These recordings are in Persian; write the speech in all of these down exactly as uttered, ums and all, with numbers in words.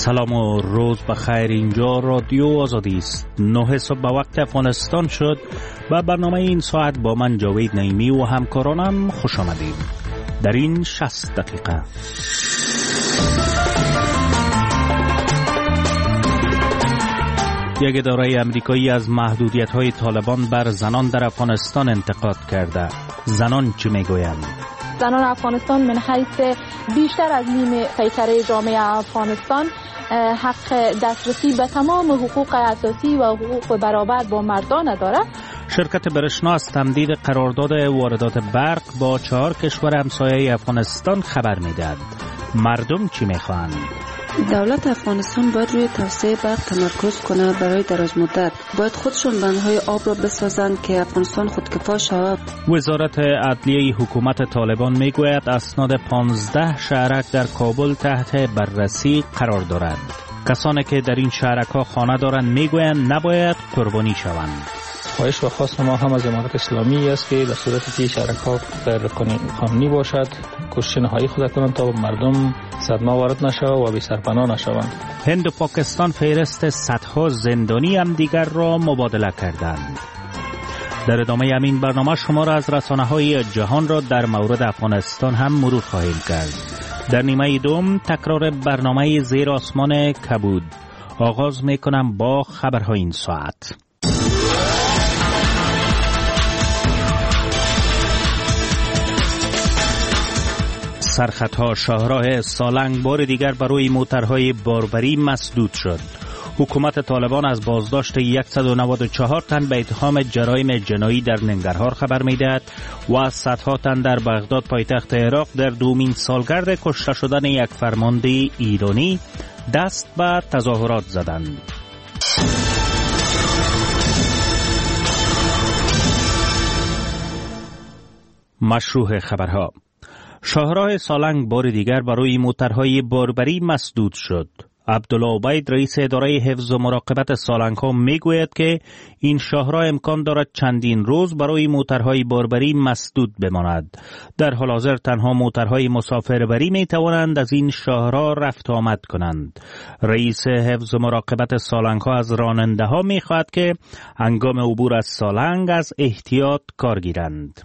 سلام و روز بخیر. اینجا رادیو آزادی است. نه صبح به وقت افغانستان شد و برنامه این ساعت با من جاوید نعیمی و همکارانم خوش آمدید. در این شصت دقیقه یک اداره امریکایی از محدودیت‌های طالبان بر زنان در افغانستان انتقاد کرده. زنان چی میگویند؟ زنان افغانستان من حیث بیشتر از نیم پیکره جامعه افغانستان حق دسترسی به تمام حقوق اساسی و حقوق برابر با مردان دارد. شرکت برشنا از تمدید قرارداد واردات برق با چهار کشور همسایه افغانستان خبر میدهد. مردم چی میخواهند؟ دولت افغانستان باید روی توسعه برق تمرکز کنه. برای دراز مدت باید خودشون بندهای آب را بسازند که افغانستان خودکفا شود. وزارت عدلیه حکومت طالبان میگوید اسناد پانزده شهرک در کابل تحت بررسی قرار دارد. کسانی که در این شهرک‌ها خانه دارند میگویند نباید قربانی شوند. خواهش و خواست ما هم از امارات اسلامی است که در صورتی که شرکات در قانونی باشد کوشش نهایی خود کنند تا مردم صدمه وارد نشود و بی سرپناه نشوند. هند و پاکستان فهرست صدها زندانی هم دیگر را مبادله کردند. در ادامه همین برنامه شما را از رسانه‌های جهان را در مورد افغانستان هم مرور خواهیم کرد. در نیمه دوم تکرار برنامه زیر آسمان کبود. آغاز میکنم با خبرهای این ساعت. سرخطها شاهراه سالنگ بار دیگر برای موترهای باربری مسدود شد. حکومت طالبان از بازداشت صد و نود و چهار تن به اتهام جرایم جنایی در ننگرهار خبر می‌دهد و از صدها تن در بغداد پایتخت عراق در دومین سالگرد کشته شدن یک فرمانده ایرانی دست به تظاهرات زدند. مشروع خبرها. شاهراه سالنگ بار دیگر برای موترهای باربری مسدود شد. عبدالله عبید رئیس اداره حفظ و مراقبت سالنگ ها میگوید که این شاهراه امکان دارد چندین روز برای موترهای باربری مسدود بماند. در حال حاضر تنها موترهای مسافربری می توانند از این شاهراه رفت آمد کنند. رئیس حفظ و مراقبت سالنگ ها از راننده ها می خواهد که هنگام عبور از سالنگ از احتیاط کار گیرند.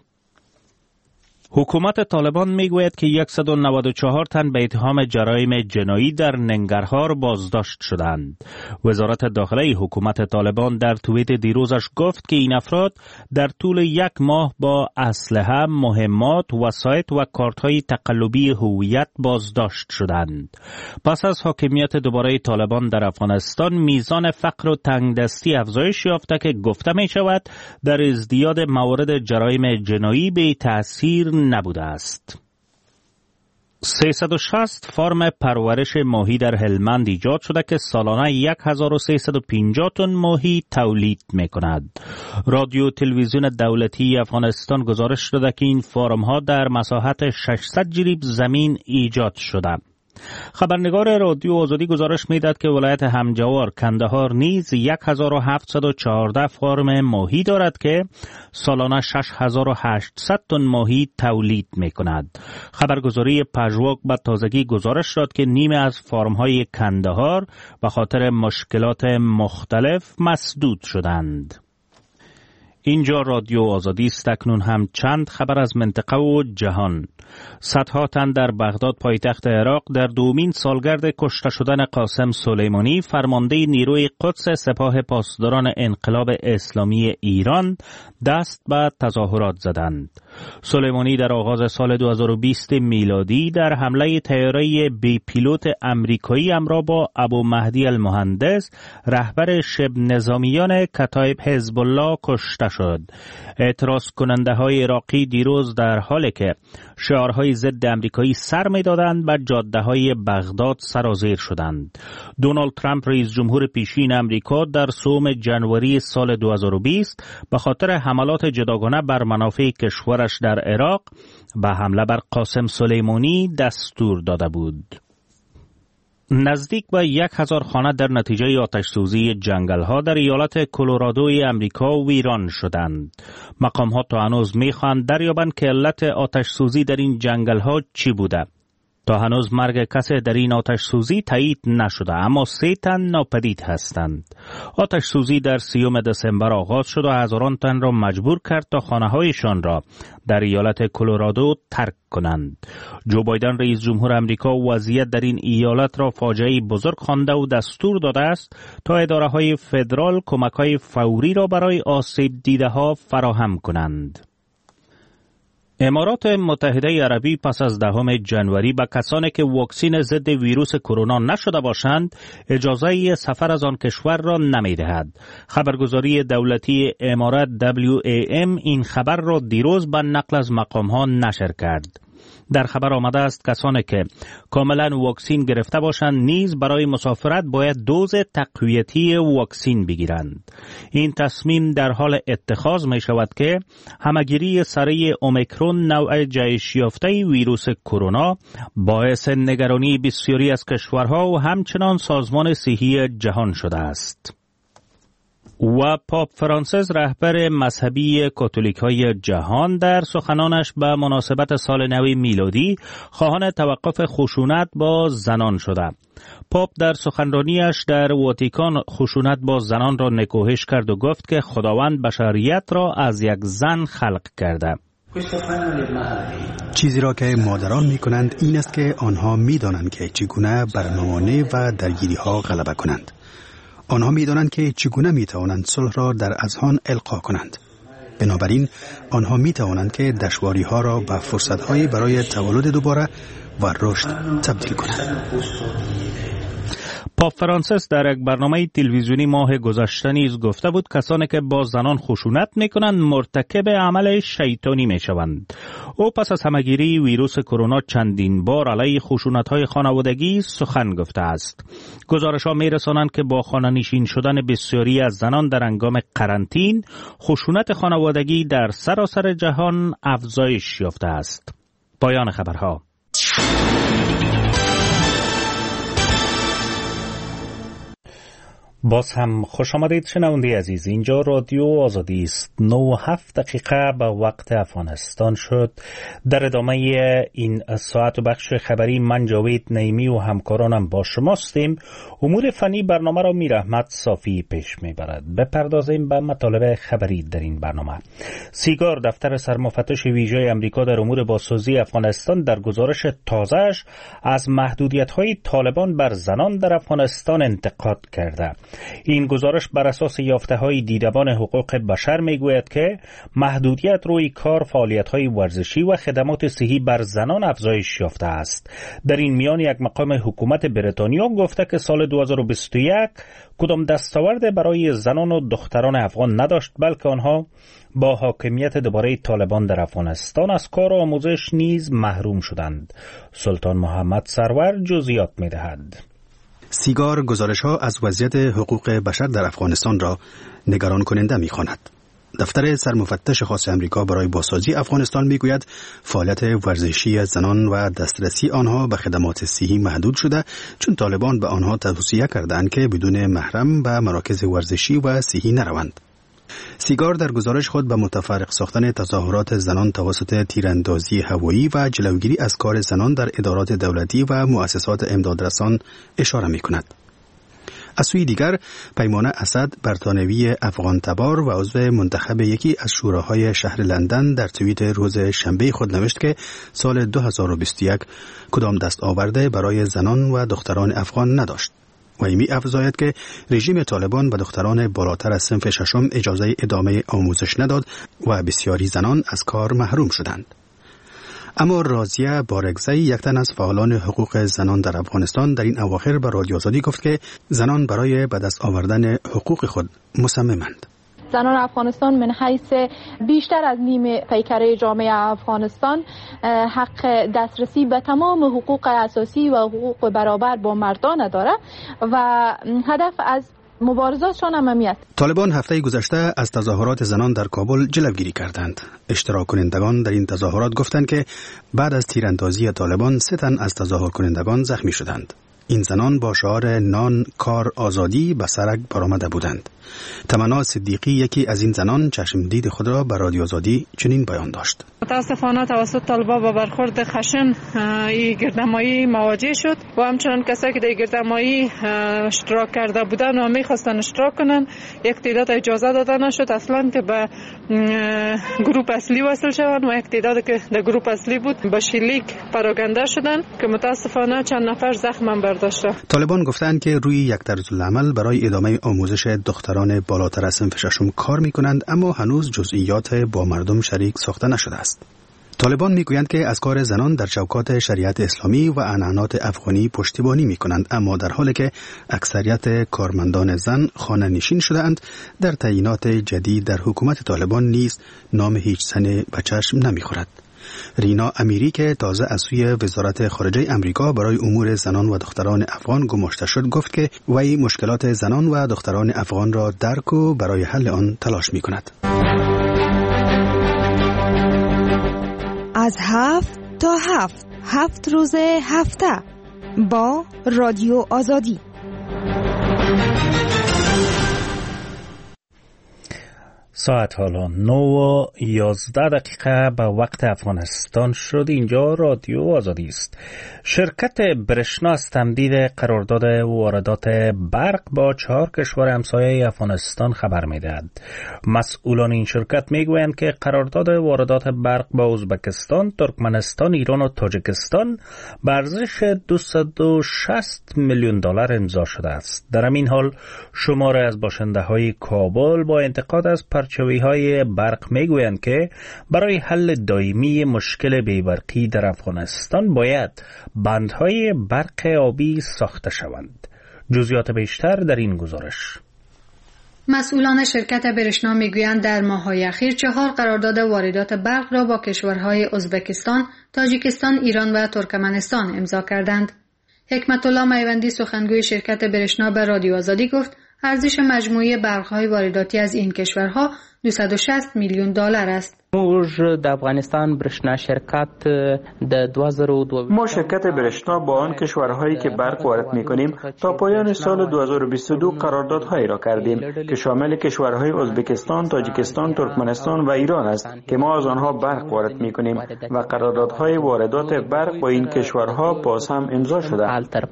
حکومت طالبان میگوید که صد و نود و چهار تن به اتهام جرایم جنایی در ننگرهار بازداشت شدند. وزارت داخلی حکومت طالبان در توییت دیروزش گفت که این افراد در طول یک ماه با اسلحه، مهمات، وسایط و کارت‌های تقلبی هویت بازداشت شدند. پس از حاکمیت دوباره طالبان در افغانستان، میزان فقر و تنگدستی افزایش یافته که گفته می شود در ازدیاد موارد جرایم جنایی به تأثیر نبوده است. سیصد و شصت فرم پرورش ماهی در هلمند ایجاد شده که سالانه هزار و سیصد و پنجاه تن ماهی تولید می کند. رادیو تلویزیون دولتی افغانستان گزارش داده که این فرم ها در مساحت ششصد جریب زمین ایجاد شده. خبرنگار رادیو آزادی گزارش میداد که ولایت همجوار کندهار نیز هزار و هفتصد و چهارده فرم ماهی دارد که سالانه شش هزار و هشتصد تن ماهی تولید می کند. خبرگزاری پژواک به تازگی گزارش داد که نیمه از فرم های کندهار به خاطر مشکلات مختلف مسدود شدند. اینجا رادیو آزادی است. اکنون هم چند خبر از منطقه و جهان. صدها تن در بغداد پایتخت عراق در دومین سالگرد کشته شدن قاسم سلیمانی فرمانده نیروی قدس سپاه پاسداران انقلاب اسلامی ایران دست به تظاهرات زدند. سلیمانی در آغاز سال دو هزار و بیست میلادی در حمله طیاره بی پیلوت امریکایی همراه با ابو مهدی المهندس رهبر شبه نظامیان کتایب حزب الله کشته شد. اعتراض کننده های عراقی دیروز در حالی که شعارهای ضد امریکایی سر می دادند بر جاده های بغداد سرازیر شدند. دونالد ترامپ رئیس جمهور پیشین امریکا در سوم ژانویه سال دو هزار و بیست به خاطر حملات جداگانه بر منافع کشورش در عراق به حمله بر قاسم سلیمانی دستور داده بود. نزدیک به یک هزار خانه در نتیجه آتش سوزی جنگل ها در ایالت کلرادوی امریکا ویران شدند. مقام ها تا هنوز می خواهند دریابند که علت آتش سوزی در این جنگل ها چی بوده. تا هنوز مرگ کسی در این آتش سوزی تایید نشده، اما سه تن ناپدید هستند. آتش سوزی در سیوم دسامبر آغاز شد و هزاران تن را مجبور کرد تا خانه‌هایشان را در ایالت کلرادو ترک کنند. جو بایدن رئیس جمهور امریکا وضعیت در این ایالت را فاجعه بزرگ خوانده و دستور داده است تا اداره‌های فدرال کمک‌های فوری را برای آسیب دیده‌ها فراهم کنند. امارات متحده عربی پس از دهم جنوری به کسانی که واکسین ضد ویروس کرونا نشده باشند اجازه سفر از آن کشور را نمی‌دهد. خبرگزاری دولتی امارات دبلیو ای ام این خبر را دیروز به نقل از مقام‌ها نشر کرد. در خبر آمده است کسانی که کاملا واکسین گرفته باشند نیز برای مسافرت باید دوز تقویتی واکسین بگیرند. این تصمیم در حال اتخاذ می شود که همگیری سریع اومیکرون نوع جهش یافته ویروس کرونا باعث نگرانی بسیاری از کشورها و همچنان سازمان صحی جهان شده است. و پاپ فرانسیس رهبر مذهبی کاتولیک‌های جهان در سخنانش به مناسبت سال نو میلادی خواهان توقف خشونت با زنان شده. پاپ در سخنرانیش در واتیکان خشونت با زنان را نکوهش کرد و گفت که خداوند بشریت را از یک زن خلق کرده. چیزی را که مادران می کنند این است که آنها می دانند که چگونه بر موانع و درگیری ها غلبه کنند. آنها می دانند که چگونه می توانند صلح را در اذهان القا کنند. بنابراین آنها می توانند که دشواری ها را به فرصت های برای تولد دوباره و رشد تبدیل کنند. پاپ فرانسیس در یک برنامه تلویزیونی ماه گذشته نیز گفته بود کسانی که با زنان خشونت میکنند مرتکب عمل شیطانی میشوند. او پس از همگیری ویروس کرونا چندین بار علیه خشونت‌های خانوادگی سخن گفته است. گزارش‌ها میرسانند که با خانه‌نشین شدن بسیاری از زنان در هنگام قرنطین خشونت خانوادگی در سراسر جهان افزایش یافته است. پایان خبرها. باز هم خوش آمدید شنونده عزیز، اینجا رادیو آزادی است. نه و هفت دقیقه به وقت افغانستان شد. در ادامه این ساعت و بخش خبری من جاوید نعیمی و همکارانم با شماستیم. امور فنی برنامه را میر احمد صافی پیش میبرد. بپردازیم به مطالب خبری در این برنامه. سیگار دفتر سرمفتش ویژه امریکا در امور بازسازی افغانستان در گزارش تازه‌اش از محدودیت‌های طالبان بر زنان در افغانستان انتقاد کرده. این گزارش بر اساس یافته‌های دیدبان حقوق بشر میگوید که محدودیت روی کار، فعالیت‌های ورزشی و خدمات صحی بر زنان افزایش یافته است. در این میان یک مقام حکومت بریتانیا گفته که سال دو هزار و بیست و یک کدام دستاورد برای زنان و دختران افغان نداشت، بلکه آنها با حاکمیت دوباره طالبان در افغانستان از کار و آموزش نیز محروم شدند. سلطان محمد سرور جزئیات می‌دهد. سیگار گزارش‌ها از وضعیت حقوق بشر در افغانستان را نگران کننده می‌خواند. دفتر سرمفتش خاص امریکا برای بازسازی افغانستان میگوید فعالیت ورزشی زنان و دسترسی آنها به خدمات صحی محدود شده، چون طالبان به آنها توصیه کردند که بدون محرم به مراکز ورزشی و صحی نروند. سیگار در گزارش خود به متفرق ساختن تظاهرات زنان توسط تیراندازی هوایی و جلوگیری از کار زنان در ادارات دولتی و مؤسسات امدادرسان اشاره می‌کند. از سوی دیگر پیمان اسد برطانوی افغان تبار و عضو منتخب یکی از شوراهای شهر لندن در توییت روز شنبه خود نوشت که سال دو هزار و بیست و یک کدام دستاورده برای زنان و دختران افغان نداشت. و می افزاید که رژیم طالبان به دختران بالاتر از صنف ششم اجازه ادامه آموزش نداد و بسیاری زنان از کار محروم شدند. اما راضیه بارگزی، یک تن از فعالان حقوق زنان در افغانستان، در این اواخر به رادیو آزادی گفت که زنان برای به دست آوردن حقوق خود مصممند. زنان افغانستان من حیث بیشتر از نیم پیکره جامعه افغانستان حق دسترسی به تمام حقوق اساسی و حقوق برابر با مردان داره و هدف از مبارزاتشان امنیت. طالبان هفته گذشته از تظاهرات زنان در کابل جلوگیری کردند. اشتراک کنندگان در این تظاهرات گفتند که بعد از تیراندازی طالبان سه تن از تظاهر کنندگان زخمی شدند. این زنان با شعار نان، کار، آزادی به سرک برآمده بودند. تمنا صدیقی یکی از این زنان چشم دید خود را به رادیو آزادی چنین بیان داشت. متاسفانه توسط طالبا با برخورد خشن این گردهمایی مواجه شد و همچنان کسایی که در گردهمایی اشتراک کرده بودن و میخواستن اشتراک کنن یک تعداد اجازه داده نشد اصلا که به گروه اصلی وصل شوند و یک تعداد که در گروه اصلی بود به شلیک پراکنده شدن که متاسفانه چند نفر زخم برداشته. طالبان گفتند که روی یک طرزالعمل برای ادامه آموزش دختران بالاتر از صنف ششم کار میکنند، اما هنوز جزئیات با مردم شریک ساخته نشده است. طالبان میگویند که از کار زنان در چوکات شریعت اسلامی و عنعنات افغانی پشتیبانی میکنند، اما در حالی که اکثریت کارمندان زن خانه نشین شده‌اند، در تعیینات جدید در حکومت طالبان نیز نام هیچ زن به چشم نمیخورد. رینا امیری که تازه از سوی وزارت خارجه امریکا برای امور زنان و دختران افغان گماشته شد گفت که وی مشکلات زنان و دختران افغان را درک و برای حل آن تلاش میکند. از هفت تا هفت هفت روز هفته با رادیو آزادی. ساعت حالا نه و یازده دقیقه به وقت افغانستان شد. اینجا رادیو آزادی است. شرکت برشنا از تمدید قرارداد واردات برق با چهار کشور همسایه افغانستان خبر می‌دهد. مسئولان این شرکت میگویند که قرارداد واردات برق با ازبکستان، ترکمنستان، ایران و تاجیکستان به ارزش دویست و شصت میلیون دلار امضا شده است. در همین حال شماری از باشنده‌های کابل با انتقاد از پرچاوی‌های برق میگویند که برای حل دائمی مشکل بی‌برقی در افغانستان باید بندهای برق آبی ساخته شوند. جزئیات بیشتر در این گزارش. مسئولان شرکت برشنا میگویند در ماه‌های اخیر چهار قرارداد واردات برق را با کشورهای ازبکستان، تاجیکستان، ایران و ترکمنستان امضا کردند. حکمت الله میوندی سخنگوی شرکت برشنا به رادیو آزادی گفت ارزش مجموعی برق‌های وارداتی از این کشورها دویست و شصت میلیون دلار است. ما شرکت برشنا با آن کشورهایی که برق وارد می‌کنیم تا پایان سال دو هزار و بیست و دو قراردادهایی را کردیم که شامل کشورهای ازبکستان، تاجیکستان، ترکمنستان و ایران است که ما از آنها برق وارد می‌کنیم و قراردادهای واردات برق با این کشورها باز هم امضا شده.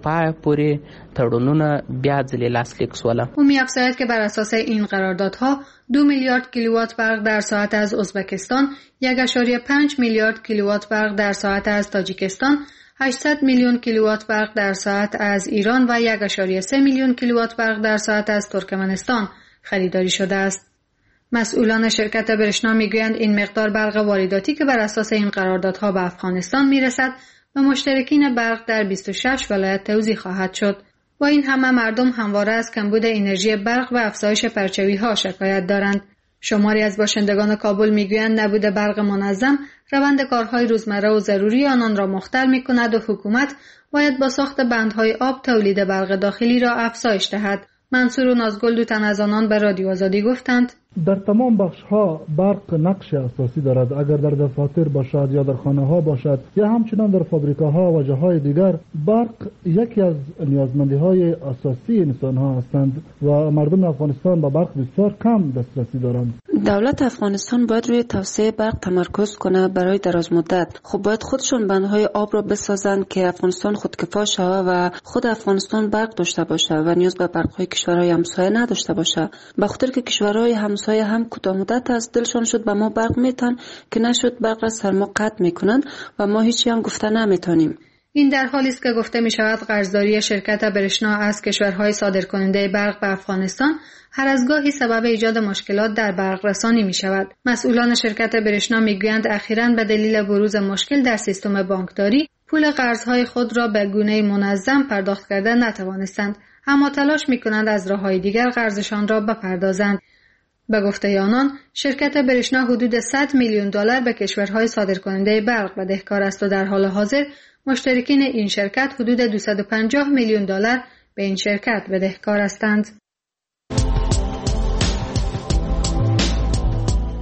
او می‌افزاید که بر اساس این قراردادها دو میلیارد کیلووات برق در ساعت از ازبکستان، یک ممیز پنج میلیارد کیلووات برق در ساعت از تاجیکستان، هشتصد میلیون کیلووات برق در ساعت از ایران و یک ممیز سه میلیون کیلووات برق در ساعت از ترکمنستان خریداری شده است. مسئولان شرکت برشنا میگویند این مقدار برق وارداتی که بر اساس این قراردادها به افغانستان میرسد و مشترکین برق در بیست و شش ولایت توزیع خواهد شد. با این همه مردم همواره از کمبود انرژی برق و افزایش پرچاوی‌ها شکایت دارند. شماری از باشندگان کابل میگویند نبود برق منظم روند کارهای روزمره و ضروری آنان را مختل میکند و حکومت باید با ساخت بندهای آب تولید برق داخلی را افزایش دهد. منصور و نازگل دو تن از آنان به رادیو آزادی گفتند در تمام بخش‌ها برق نقش اساسی دارد. اگر در دفاتر باشد یا در خانه‌ها باشد یا همچنان در فابریکاها و جاهای دیگر، برق یکی از نیازمندی‌های اساسی انسان‌ها هستند و مردم افغانستان با برق بسیار کم دسترسی دارند. دولت افغانستان باید روی توسعه برق تمرکز کنه برای دراز مدت. خب باید خودشون بندهای آب را بسازند که افغانستان خودکفا شود و خود افغانستان برق داشته باشه و نیاز به برق‌های کشورهای همسایه نداشته باشه. به خاطر که کشورهای همسایه هم کوتاه مدت از دلشان شد به ما برق میتن که نشد برق را سر ما قطع میکنن و ما هیچی هم گفته نمیتونیم. این در حالی است که گفته می شود قرضداری شرکت برشنا از کشورهای صادرکننده برق به افغانستان هر از گاهی سبب ایجاد مشکلات در برق رسانی می شود. مسئولان شرکت برشنا می گویند اخیراً به دلیل بروز مشکل در سیستم بانکداری پول قرضهای خود را به گونه منظم پرداخت کردن نتوانستند، اما تلاش می کنند از راههای دیگر قرضشان را بپردازند. به گفته آنان شرکت برشنا حدود صد میلیون دلار به کشورهای صادرکننده برق بدهکار است و در حال حاضر مشترکین این شرکت حدود دویست و پنجاه میلیون دلار به این شرکت بدهکار هستند.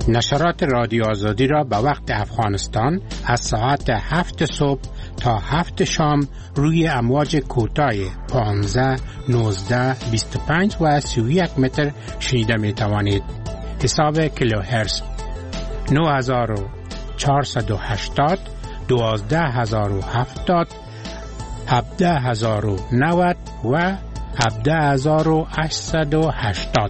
نشرات رادیو آزادی را به وقت افغانستان از ساعت هفت صبح تا هفت شام روی امواج کوتاه پانزده، نوزده، بیست و پنج و سی و یک متر شنیده می توانید. حساب کیلوهرتز نه هزار و چهارصد و هشتاد، دوازده هزار و هفتاد، هفده هزار و نود و هفده هزار و هشتصد و هشتاد.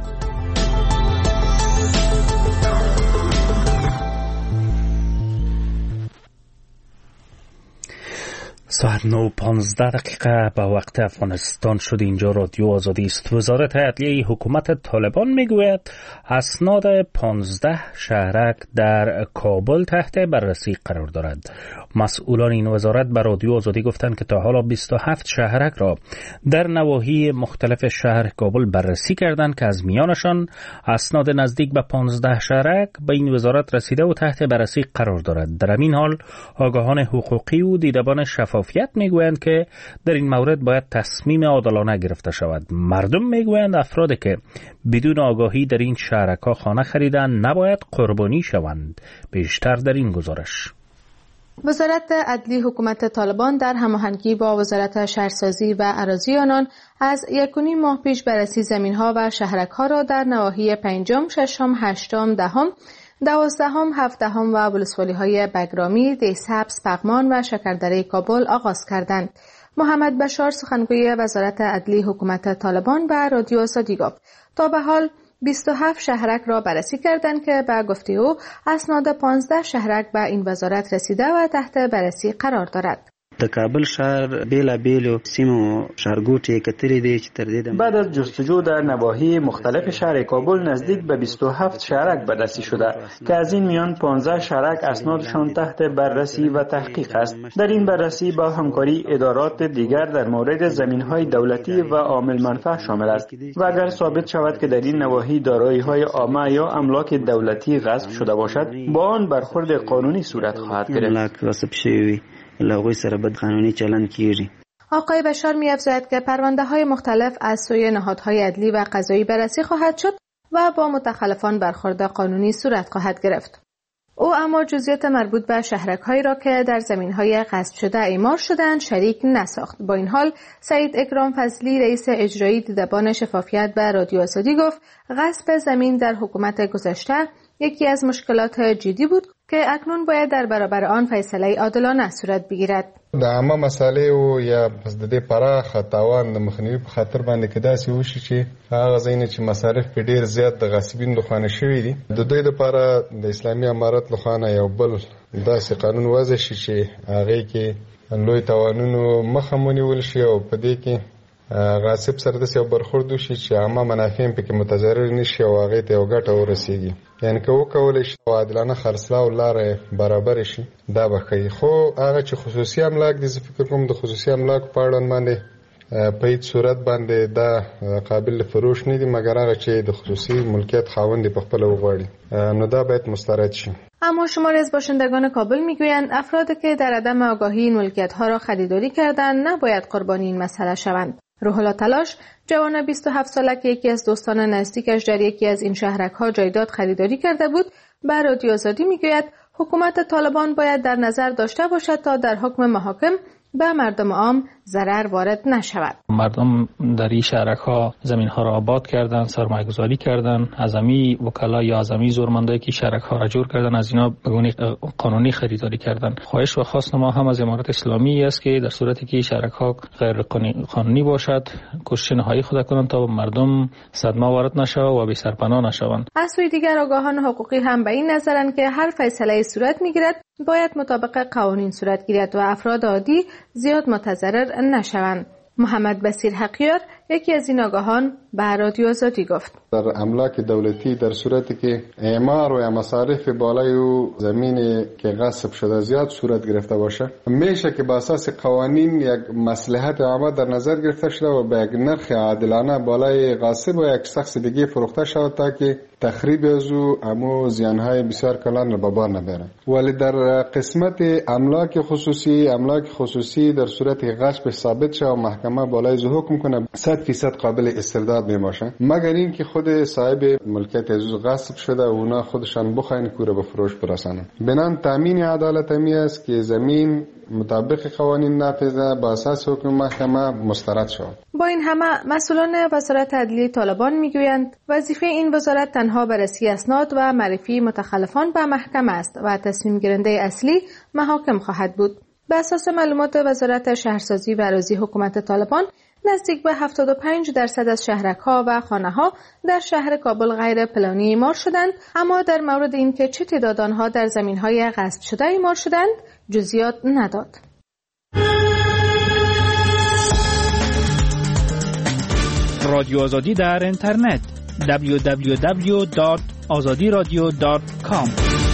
ساعت نه پانزده دقیقه به وقت افغانستان شد. اینجا رادیو آزادی است. وزارت عدلیه حکومت طالبان میگوید اسناد پانزده شهرک در کابل تحت بررسی قرار دارد. مسئولان این وزارت به رادیو آزادی گفتند که تا حالا بیست و هفت شهرک را در نواحی مختلف شهر کابل بررسی کردند که از میانشان اسناد نزدیک به پانزده شهرک به این وزارت رسیده و تحت بررسی قرار دارد. در این حال آگاهان حقوقی و دیدبان شفافیت میگویند که در این مورد باید تصمیم عادلانه گرفته شود. مردم میگویند افرادی که بدون آگاهی در این شهرک‌ها خانه خریدند نباید قربانی شوند. بیشتر در این گزارش. وزارت عدلی حکومت طالبان در هماهنگی با وزارت شهرسازی و اراضی آنان از یک و نیم ماه پیش بررسی زمین‌ها و شهرک‌ها را در نواحی پنجم، ششم، هشتم، دهم، دوازدهم، هفدهم و ولسوالی‌های بگرامی، دهسبز، پغمان و شکردره کابل آغاز کردند. محمد بشار سخنگوی وزارت عدلی حکومت طالبان به رادیو آزادی گفت تا به حال بیست و هفت شهرک را بررسی کردند که به گفته او اسناد پانزده شهرک به این وزارت رسیده و تحت بررسی قرار دارد. د کابل شهر بیلا بیلو سیمو شهرګوټي کترې دي چې تر دې بعد از جستجو در نواحی مختلف شهر کابل نزدیک به بیست و هفت شهرک بررسی شده که از این میان پانزده شهرک اسنادشان تحت بررسی و تحقیق است. در این بررسی با همکاری ادارات دیگر در مورد زمین‌های دولتی و عامل منفعه شامل است و اگر ثابت شود که در این نواحی دارایی‌های عامه یا املاک دولتی غصب شده باشد با آن برخورد قانونی صورت خواهد گرفت. لاغوی سره بد قانونی چلن کیږي. آقای بشار می‌افزاید که پرونده‌های مختلف از سوی نهادهای عدلی و قضایی بررسی خواهد شد و با متخلفان برخورد قانونی صورت خواهد گرفت. او اما جزئیات مربوط به شهرک‌هایی را که در زمین‌های غصب شده اعمار شدند شریک نساخت. با این حال سعید اکرام فضلی رئیس اجرایی دیدبان شفافیت به رادیو آزادی گفت غصب زمین در حکومت گذشته یکی از مشکلات جدی بود که اکنون باید در برابر آن فیصله عادلانه صورت بگیرد. د عامه مسالې او یا پس د دې پراخه تاوان د مخنیوي په خاطر باندې کې داسې وشي چې هغه ځایونه چې مصارف په ډیر زیات د غصبین لخوا شوي دي د دوی لپاره د اسلامي امارت لخوا یو بل داسې قانون وضع شي چې هغه کې لوی تاوانونو مخه ونیول شي او په دې کې غاصب سره د یو برخورد وشي چې عامه منافع په کې متضرر نشي او هغه ته یو ګټه ورسیږي. یعنی که وکولای شي عادلانه خرڅلاو لاره برابر شي دا به کوي. خو هغه چې خصوصي املاک دي زه فکر کوم د خصوصي املاک په اړه باندې په هیڅ صورت باندې دا قابل فروش نه دي مګر هغه چې د خصوصي ملکیت خاوند په خپل وغواړي نو دا باید مسترد شي. اما شماری از باشندگان کابل میگویند افرادی که در عدم آگاهی این ملکیت‌ها را خریداری کردند نباید قربانی این مسئله شوند. روح الله تلاش جوان بیست و هفت ساله که یکی از دوستان نزدیکش در یکی از این شهرک‌ها جایداد خریداری کرده بود به رادیو آزادی میگوید حکومت طالبان باید در نظر داشته باشد تا در حکم محاکم به مردم عام ضرر وارد نشود. مردم در این شهرک‌ها زمین‌ها را آباد کردند، سرمایه‌گذاری کردند، اعظمی وکلا یا اعظمی زورمندایی که شهرک‌ها را جور کردند از اینا به گونه قانونی خریداری کردند. خواهش و خواست ما هم از امارت اسلامی است که در صورتی که شهرک‌ها غیر قانونی باشد کوشش نهایی خود کنند تا مردم صدمه وارد نشود و بی سرپناه نشوند. از سوی دیگر آگاهان حقوقی هم به این نظرند که هر فیصله صورت می‌گیرد باید مطابق قوانین صورت گیرد و افراد عادی زیاد متضرر نشوند. محمد بصیر حقیار یکی از این آگاهان به رادیو آزادی گفت در املاک دولتی در صورتی که اعمار و مصارف بالای و زمین که غصب شده زیاد صورت گرفته باشه میشه که با اساس قوانین یک مصلحت عامه در نظر گرفته شده و به یک نرخ عادلانه بالای غاصب و یک شخص دیگه فروخته شود تا که تخریب از او امو زیانهای بسیار کلان را به بار نبره. ولی در قسمت املاک خصوصی املاک خصوصی در صورت غصب ثابت شود و محکمه بالای حکم کنه صد صد فیصد قابل استرداد می باشن، مگر اینکه خود صاحب ملکیت از غصب شده و اونا خودشان بخواین کوره به فروش برسانن. بنان تامین عدالت می است که زمین مطابق قوانین نافذه با اساس حکم محکمه مسترد شود. با این همه مسئولان وزارت عدلیه طالبان میگویند وظیفه این وزارت تنها بررسی اسناد و معرفی متخلفان به محکمه است و تصمیم گیرنده اصلی محاکم خواهد بود. به اساس معلومات وزارت شهرسازی و اراضی حکومت طالبان، نزدیک به هفتاد و پنج درصد از شهرک‌ها و خانه‌ها در شهر کابل غیر پلانی اعمار شدند، اما در مورد اینکه چه تعداد آنها در زمین‌های غصب شده اعمار شدند جزئیات نداد. رادیو آزادی در اینترنت دبلیو دبلیو دبلیو دات آزادی رادیو دات کام.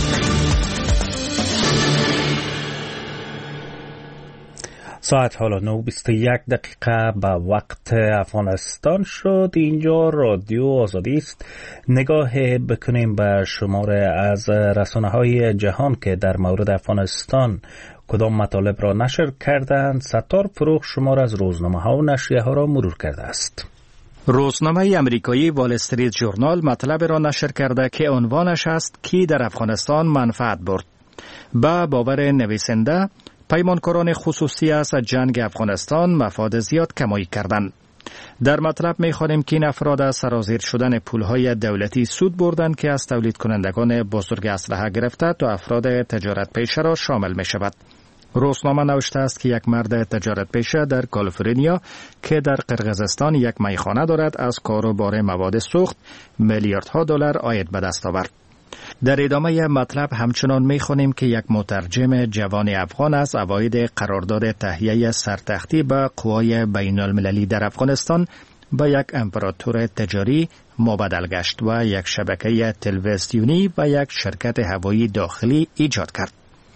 ساعت حالا نه و بیست و یک دقیقه به وقت افغانستان شد. اینجا رادیو آزادی است. نگاه بکنیم به شماره از رسانه‌های جهان که در مورد افغانستان کدام مطالب را نشر کردند. ستار فروغ شماره از روزنامه‌ها و نشریه‌ها را مرور کرده است. روزنامه امریکایی وال استریت ژورنال مطلب را نشر کرده که عنوانش است کی در افغانستان منفعت برد. با باور نویسنده، پیمانکاران خصوصی از جنگ افغانستان مفاد زیاد کمایی کردند. در مطلب می‌خوانیم که این افراد از سرازیر شدن پولهای دولتی سود بردند که از تولید کنندگان بزرگ اسلحه گرفته تا افراد تجارت پیشه را شامل می شود. روزنامه نوشته است که یک مرد تجارت پیشه در کالیفرنیا که در قرقیزستان یک میخانه دارد از کاروبار مواد سوخت میلیاردها دلار عاید به دست آورد. در ادامه مطلب همچنان می‌خوانیم که یک مترجم جوان افغان از عواید قرارداد تهیه سرتختی به قوای بین‌المللی در افغانستان به یک امپراتور تجاری مبادل گشت و یک شبکه تلویزیونی و یک شرکت هوایی داخلی ایجاد کرد.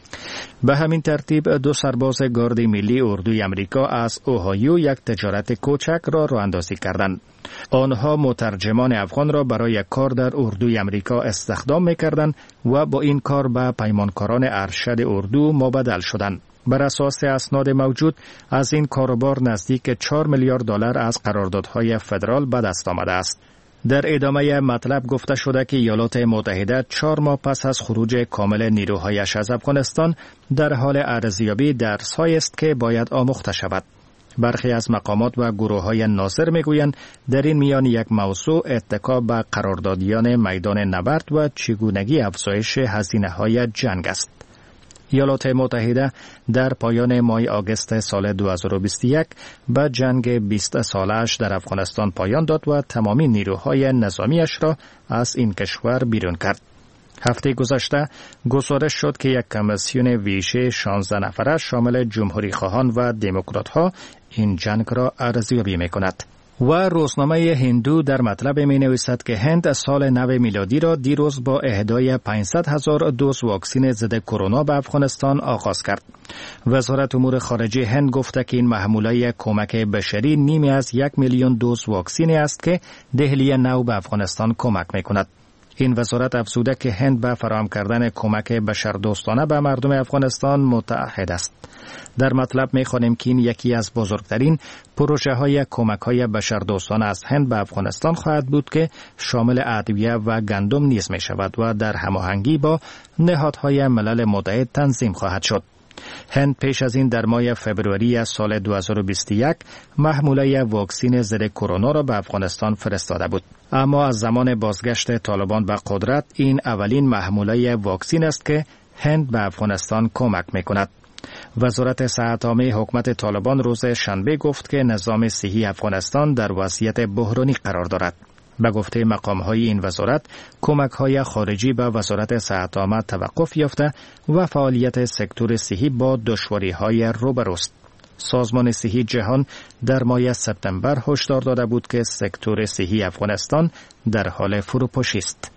به همین ترتیب دو سرباز گارد ملی اردوی امریکا از اوهایو یک تجارت کوچک را راه اندازی کردند. آنها مترجمان افغان را برای کار در اردوی امریکا استخدام می‌کردند و با این کار به پیمانکاران ارشد اردو مبادل شدند. بر اساس اسناد موجود از این کاروبار نزدیک چهار میلیارد دلار از قراردادهای فدرال به دست آمده است. در ادامه مطلب گفته شده که ایالات متحده چهار ماه پس از خروج کامل نیروهایش از افغانستان در حال ارزیابی درس‌هایی است که باید آموخته شود. برخی از مقامات و گروه‌های ناظر میگویند در این میان یک موضوع اتکا به قراردادیان میدان نبرد و چگونگی افزایش هزینه‌های جنگ است. ایالات متحده در پایان ماه آگوست سال دو هزار و بیست و یک به جنگ بیست ساله‌اش در افغانستان پایان داد و تمامی نیروهای نظامیش را از این کشور بیرون کرد. هفته گذشته گزارش شد که یک کمیسیون ویژه شانزده نفره شامل جمهوری خواهان و دموکرات‌ها این جنگ را ارزیابی می‌کند. و روزنامه هندو در مطلب می نویسد که هند سال نو میلادی را دیروز با اهدای پانصد هزار دوز واکسن ضد کرونا به افغانستان آغاز کرد. وزارت امور خارجه هند گفته که این محموله کمک بشری نیمی از یک میلیون دوز واکسن است که دهلی نو به افغانستان کمک می کند. این وزارت افزوده که هند به فراهم کردن کمک بشردوستانه به مردم افغانستان متعهد است. در مطلب می‌خوانیم که این یکی از بزرگترین پروژه‌های کمک‌های بشردوستانه از هند به افغانستان خواهد بود که شامل ادویه و گندم نیز می‌شود و در هماهنگی با نهادهای ملل متحد تنظیم خواهد شد. هند پیش از این در ماه فوریه از سال دو هزار و بیست و یک محموله واکسن ضد کرونا را به افغانستان فرستاده بود. اما از زمان بازگشت طالبان به قدرت این اولین محموله واکسن است که هند به افغانستان کمک می‌کند. وزارت صحت عامه حکومت طالبان روز شنبه گفت که نظام صحی افغانستان در وضعیت بحرانی قرار دارد. به گفته مقام‌های این وزارت، کمک‌های خارجی به وزارت صحت عامه توقف یافته و فعالیت سکتور صحی با دشواری‌های روبروست. سازمان صحی جهان در ماه سپتامبر هشدار داده بود که سکتور صحی افغانستان در حال فروپاشی است.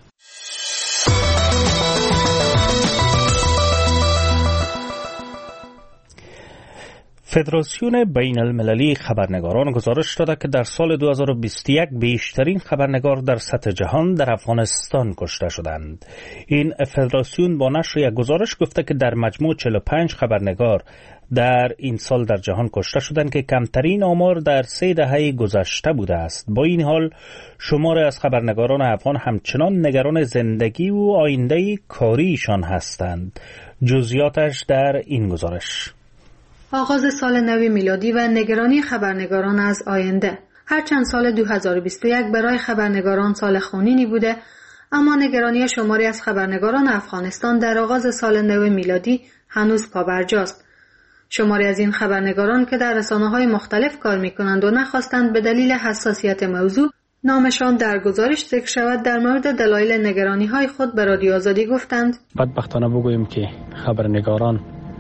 فدراسیون بین المللی خبرنگاران گزارش داده که در سال دو هزار و بیست و یک بیشترین خبرنگار در سطح جهان در افغانستان کشته شدند. این فدراسیون با نشر یک گزارش گفته که در مجموع چهل و پنج خبرنگار در این سال در جهان کشته شدند که کمترین آمار در سه دهه گذشته بوده است. با این حال شمار از خبرنگاران افغان همچنان نگران زندگی و آینده کاریشان هستند. جزئیاتش در این گزارش. آغاز سال نو میلادی و نگرانی خبرنگاران از آینده. هرچند سال دو هزار و بیست و یک برای خبرنگاران سال خونینی بوده، اما نگرانی شماری از خبرنگاران افغانستان در آغاز سال نو میلادی هنوز پابرجاست. شماری از این خبرنگاران که در رسانه‌های مختلف کار می‌کنند و نخواستند به دلیل حساسیت موضوع نامشان در گزارش ذکر شود، در مورد دلایل نگرانی‌های خود به رادیو آزادی گفتند. بدبختانه بگوییم که خبرنگاران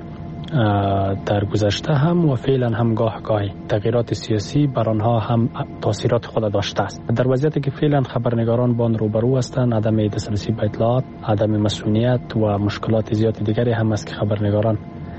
در گذشته هم و فعلا هم گاه گاهی تغییرات سیاسی بر آنها هم تاثیرات خود داشته است. در وضعیتی که فعلا خبرنگاران با آن روبرو هستند، عدم دسترسی به اطلاعات، عدم مسئولیت و مشکلات زیاد دیگری هم است که خبرنگاران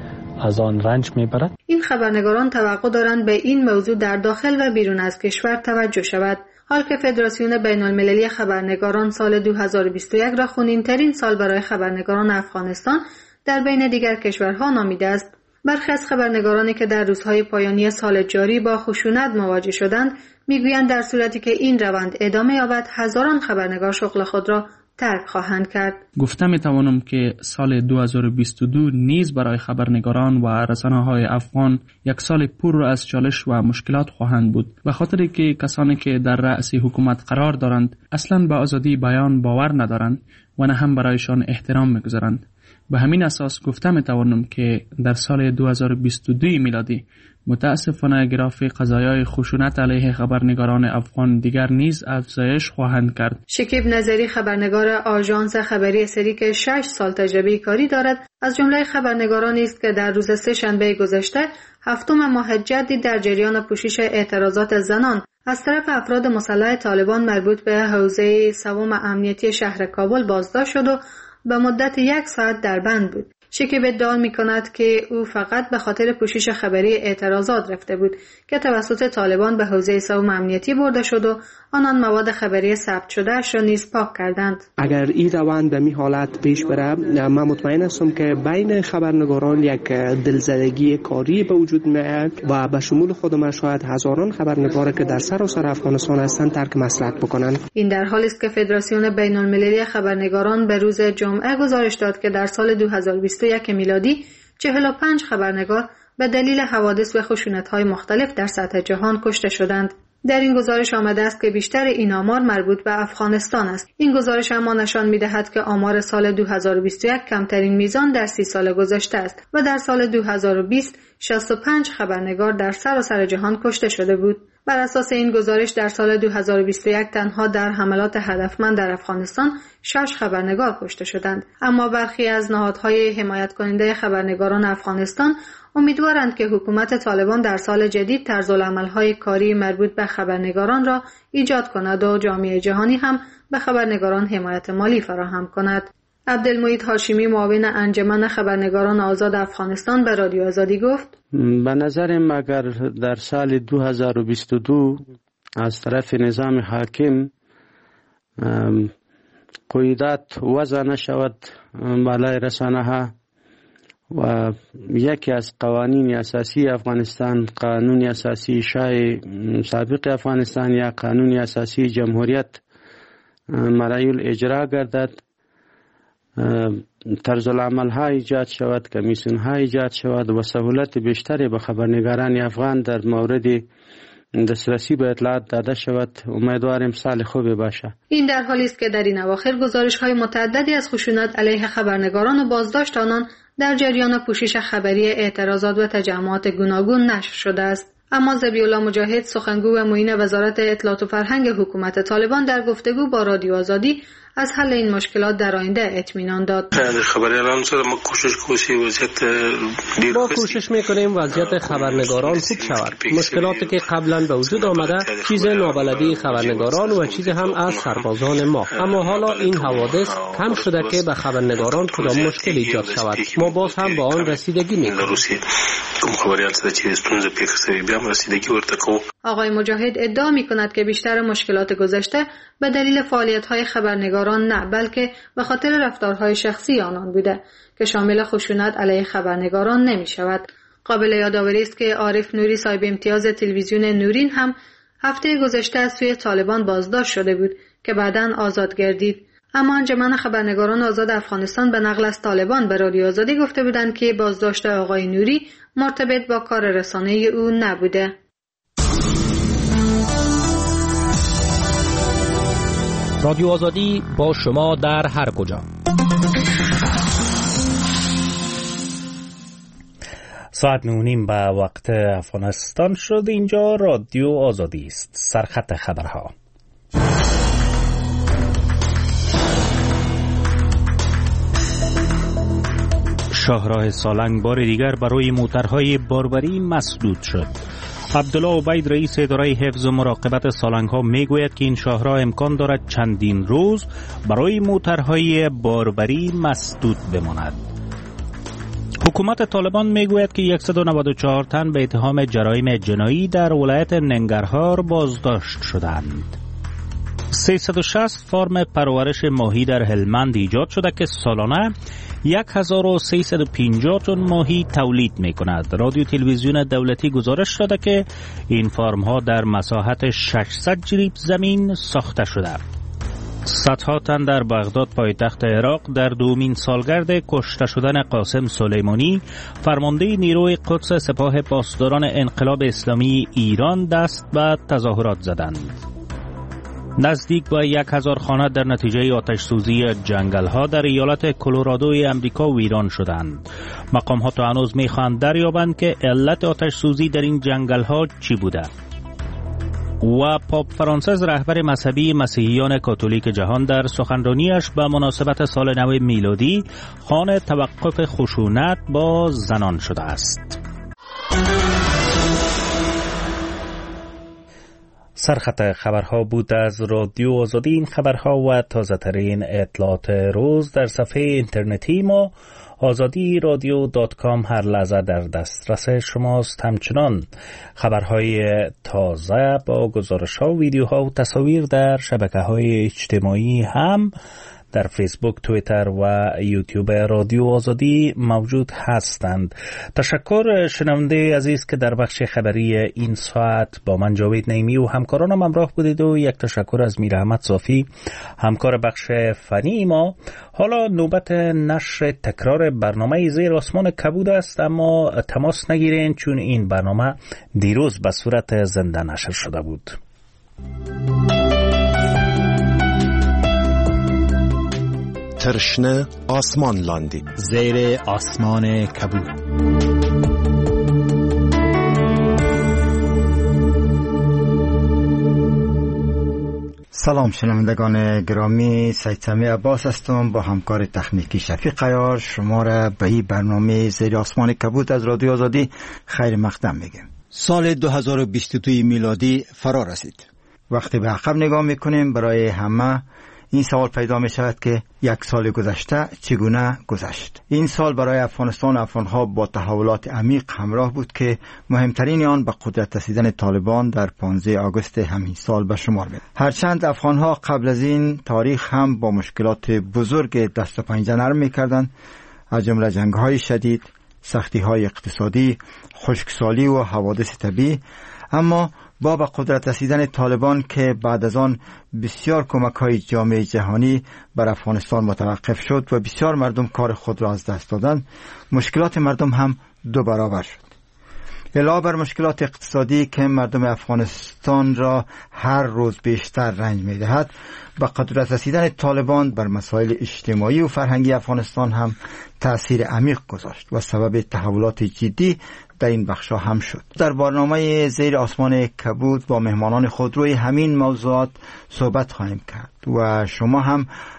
از آن رنج میبرد. این خبرنگاران توقع دارند به این موضوع در داخل و بیرون از کشور توجه شود. حال که فدراسیون بین المللی خبرنگاران سال دو هزار و بیست و یک را خونین‌ترین سال برای خبرنگاران افغانستان در بین دیگر کشورها نامیده است. برخی از خبرنگارانی که در روزهای پایانی سال جاری با خشونت مواجه شدند میگویند در صورتی که این روند ادامه یابد هزاران خبرنگار شغل خود را ترک خواهند کرد. گفته می توانم که سال دو هزار و بیست و دو نیز برای خبرنگاران و رسانه‌های افغان یک سال پر از چالش و مشکلات خواهند بود، به خاطری که کسانی که در رأس حکومت قرار دارند اصلاً به آزادی بیان باور ندارند و نه هم برایشان احترام می‌گذارند. به همین اساس گفته می توانم که در سال دو هزار و بیست و دو میلادی متاسفانه گراف قضایای خشونت علیه خبرنگاران افغان دیگر نیز افزایش خواهند کرد. شکیب نظری، خبرنگار آژانس خبری سری که شش سال تجربه کاری دارد، از جمله خبرنگارانی است که در روز سه شنبه گذشته هفتم ماه جدید در جریان پوشش اعتراضات زنان از طرف افراد مسلح طالبان مربوط به حوزه سوم امنیتی شهر کابل بازداشت شد و به مدت یک ساعت در بند بود. شکیب ادعا می‌کند که او فقط به خاطر پوشش خبری اعتراضات رفته بود که توسط طالبان به حوزه سوم امنیتی برده شد و آنان مواد خبری ثبت شده اش را نیز پاک کردند. اگر این روند به می حالت پیش بره، من مطمئن هستم که بین خبرنگاران یک دلزدگی کاری به وجود میاد و به شمول خودم شاید هزاران خبرنگار که در سراسر افغانستان هستند ترک مسلک بکنند. این در حالی است که فدراسیون بین المللی خبرنگاران به روز جمعه گزارش داد که در سال دو هزار و بیست و یک میلادی چهل و پنج خبرنگار به دلیل حوادث و خشونت‌های مختلف در سطح جهان کشته شدند. در این گزارش آمده است که بیشتر این آمار مربوط به افغانستان است. این گزارش اما نشان می‌دهد که آمار سال دو هزار و بیست و یک کمترین میزان در سی سال گذشته است و در سال دو هزار و بیست شصت و پنج خبرنگار در سراسر جهان کشته شده بود. بر اساس این گزارش در سال دو هزار و بیست و یک تنها در حملات هدفمند در افغانستان شش خبرنگار کشته شدند. اما برخی از نهادهای حمایت کننده خبرنگاران افغانستان امیدوارند که حکومت طالبان در سال جدید طرزالعمل‌های کاری مربوط به خبرنگاران را ایجاد کند و جامعه جهانی هم به خبرنگاران حمایت مالی فراهم کند. عبدالمجید هاشمی، معاون انجمن خبرنگاران آزاد افغانستان، به رادیو آزادی گفت: به نظرم اگر در سال دو هزار و بیست و دو از طرف نظام حاکم قیودات وضع نشود بالای رسانه ها و یکی از قوانین اساسی افغانستان، قانون اساسی شاه سابق افغانستان یا قانون اساسی جمهوریت مرایل اجرا گردد، طرز العمل ها ایجاد شود، کمیسیون ها ایجاد شود و سهولت بیشتری به خبرنگاران افغان در مورد دسترسی به اطلاعات داده شود. امیدواریم سال خوبی باشه. این در حالی است که در این اواخر گزارش های متعددی از خشونت علیه خبرنگاران و بازداشت آنان در جریان پوشش خبری اعتراضات و تجمعات گوناگون نشر شده است. اما ذبیح‌الله مجاهد، سخنگو و معین وزارت اطلاعات و فرهنگ حکومت طالبان، در گفتگو با رادیو آزادی از حل این مشکلات در آینده اطمینان داد. خبریالان سره ما کوشش کوشی وضعیت ما کوشش میکنیم وضعیت خبرنگاران خوب شود. مشکلاتی که قبلا به وجود آمده چیز نابلدی خبرنگاران و چیز هم از سربازان ما، اما حالا این حوادث کم شده که به خبرنگاران کدام مشکل ایجاد شود. ما باز هم با آن رسیدگی میکنیم. آقای مجاهد ادعا میکند که بیشتر مشکلات گذشته به دلیل فعالیت‌های خبرنگاران نه، بلکه به خاطر رفتارهای شخصی آنان بوده که شامل خشونت علیه خبرنگاران نمی شود. قابل یادآوری است که عارف نوری صاحب امتیاز تلویزیون نورین هم هفته گذشته از سوی طالبان بازداشت شده بود که بعداً آزاد گردید. اما انجمن خبرنگاران آزاد افغانستان به نقل از طالبان به رادیو آزادی گفته بودند که بازداشت آقای نوری مرتبط با کار رسانه‌ای او نبوده. رادیو آزادی با شما در هر کجا. ساعت نونیم به وقت افغانستان شد. اینجا رادیو آزادی است. سرخط خبرها. شاهراه سالنگ بار دیگر برای موترهای باربری مسدود شد. عبدالله عبید رئیس اداره حفظ و مراقبت سالنگ ها می گوید که این شاهراه امکان دارد چندین روز برای موترهای باربری مسدود بماند. حکومت طالبان می گوید که صد و نود و چهار تن به اتهام جرایم جنایی در ولایت ننگرهار بازداشت شدند. سیصد و شصت فارم پرورش ماهی در هلمند ایجاد شده که سالانه هزار و سیصد و پنجاه تن ماهی تولید می کند. رادیو تلویزیون دولتی گزارش داده که این فارم ها در مساحت ششصد جریب زمین ساخته شده. صدها تن در بغداد پایتخت عراق در دومین سالگرد کشته شدن قاسم سلیمانی فرمانده نیروی قدس سپاه پاسداران انقلاب اسلامی ایران دست به تظاهرات زدند. نزدیک به یک هزار خانه در نتیجه آتش سوزی جنگل ها در ایالت کلرادوی امریکا ویران شدند. مقام ها تا هنوز می خواهند دریابند که علت آتش سوزی در این جنگل ها چی بوده. و پاپ فرانسیس رهبر مذهبی مسیحیان کاتولیک جهان در سخنرانیش به مناسبت سال نو میلادی خوان توقف خشونت با زنان شده است. سرخط خبرها بود از رادیو آزادی. این خبرها و تازه ترین اطلاعات روز در صفحه اینترنتی ما آزادی رادیو دات کام هر لحظه در دسترس شماست. همچنان خبرهای تازه با گزارش‌ها، ویدیوها و تصاویر در شبکه‌های اجتماعی هم در فیسبوک، توییتر و یوتیوب رادیو آزادی موجود هستند. تشکر شنونده عزیز که در بخش خبری این ساعت با من جاوید نعیمی و همکارانم همراه بودید و یک تشکر از میر احمد صافی همکار بخش فنی ما. حالا نوبت نشر تکرار برنامه زیر آسمان کبود است، اما تماس نگیرین چون این برنامه دیروز به صورت زنده نشر شده بود. ترشنه آسمان لاندی زیر آسمان کبود. سلام شنوندگان گرامی، سید سمی عباس هستم با همکار تکنیکی شفیق عیار. شما را به این برنامه زیر آسمان کبود از رادیو آزادی خیر مقدم میگم. سال دو هزار و بیست و دو میلادی فرا رسید. وقتی به عقب نگاه میکنیم برای همه این سوال پیدا می شود که یک سال گذشته چگونه گذشت. این سال برای افغانستان و افغانها با تحولات عمیق همراه بود که مهمترین آن به قدرت رسیدن طالبان در پانزده آگوست همین سال به شمار می رسد. هرچند افغانها قبل از این تاریخ هم با مشکلات بزرگ دست و پنجه نرم می کردند، از جمله جنگ‌های شدید، سختی‌های اقتصادی، خشکسالی و حوادث طبیعی، اما با به قدرت رسیدن طالبان که بعد از آن بسیار کمک‌های جامعه جهانی بر افغانستان متوقف شد و بسیار مردم کار خود را از دست دادند، مشکلات مردم هم دو برابر شد. علاوه بر مشکلات اقتصادی که مردم افغانستان را هر روز بیشتر رنج می‌دهد، با قدرت رسیدن طالبان بر مسائل اجتماعی و فرهنگی افغانستان هم تأثیر عمیق گذاشت و سبب تحولات جدی در این بخشا هم شد. در برنامه زیر آسمان کبود با مهمانان خود روی همین موضوعات صحبت خواهیم کرد و شما هم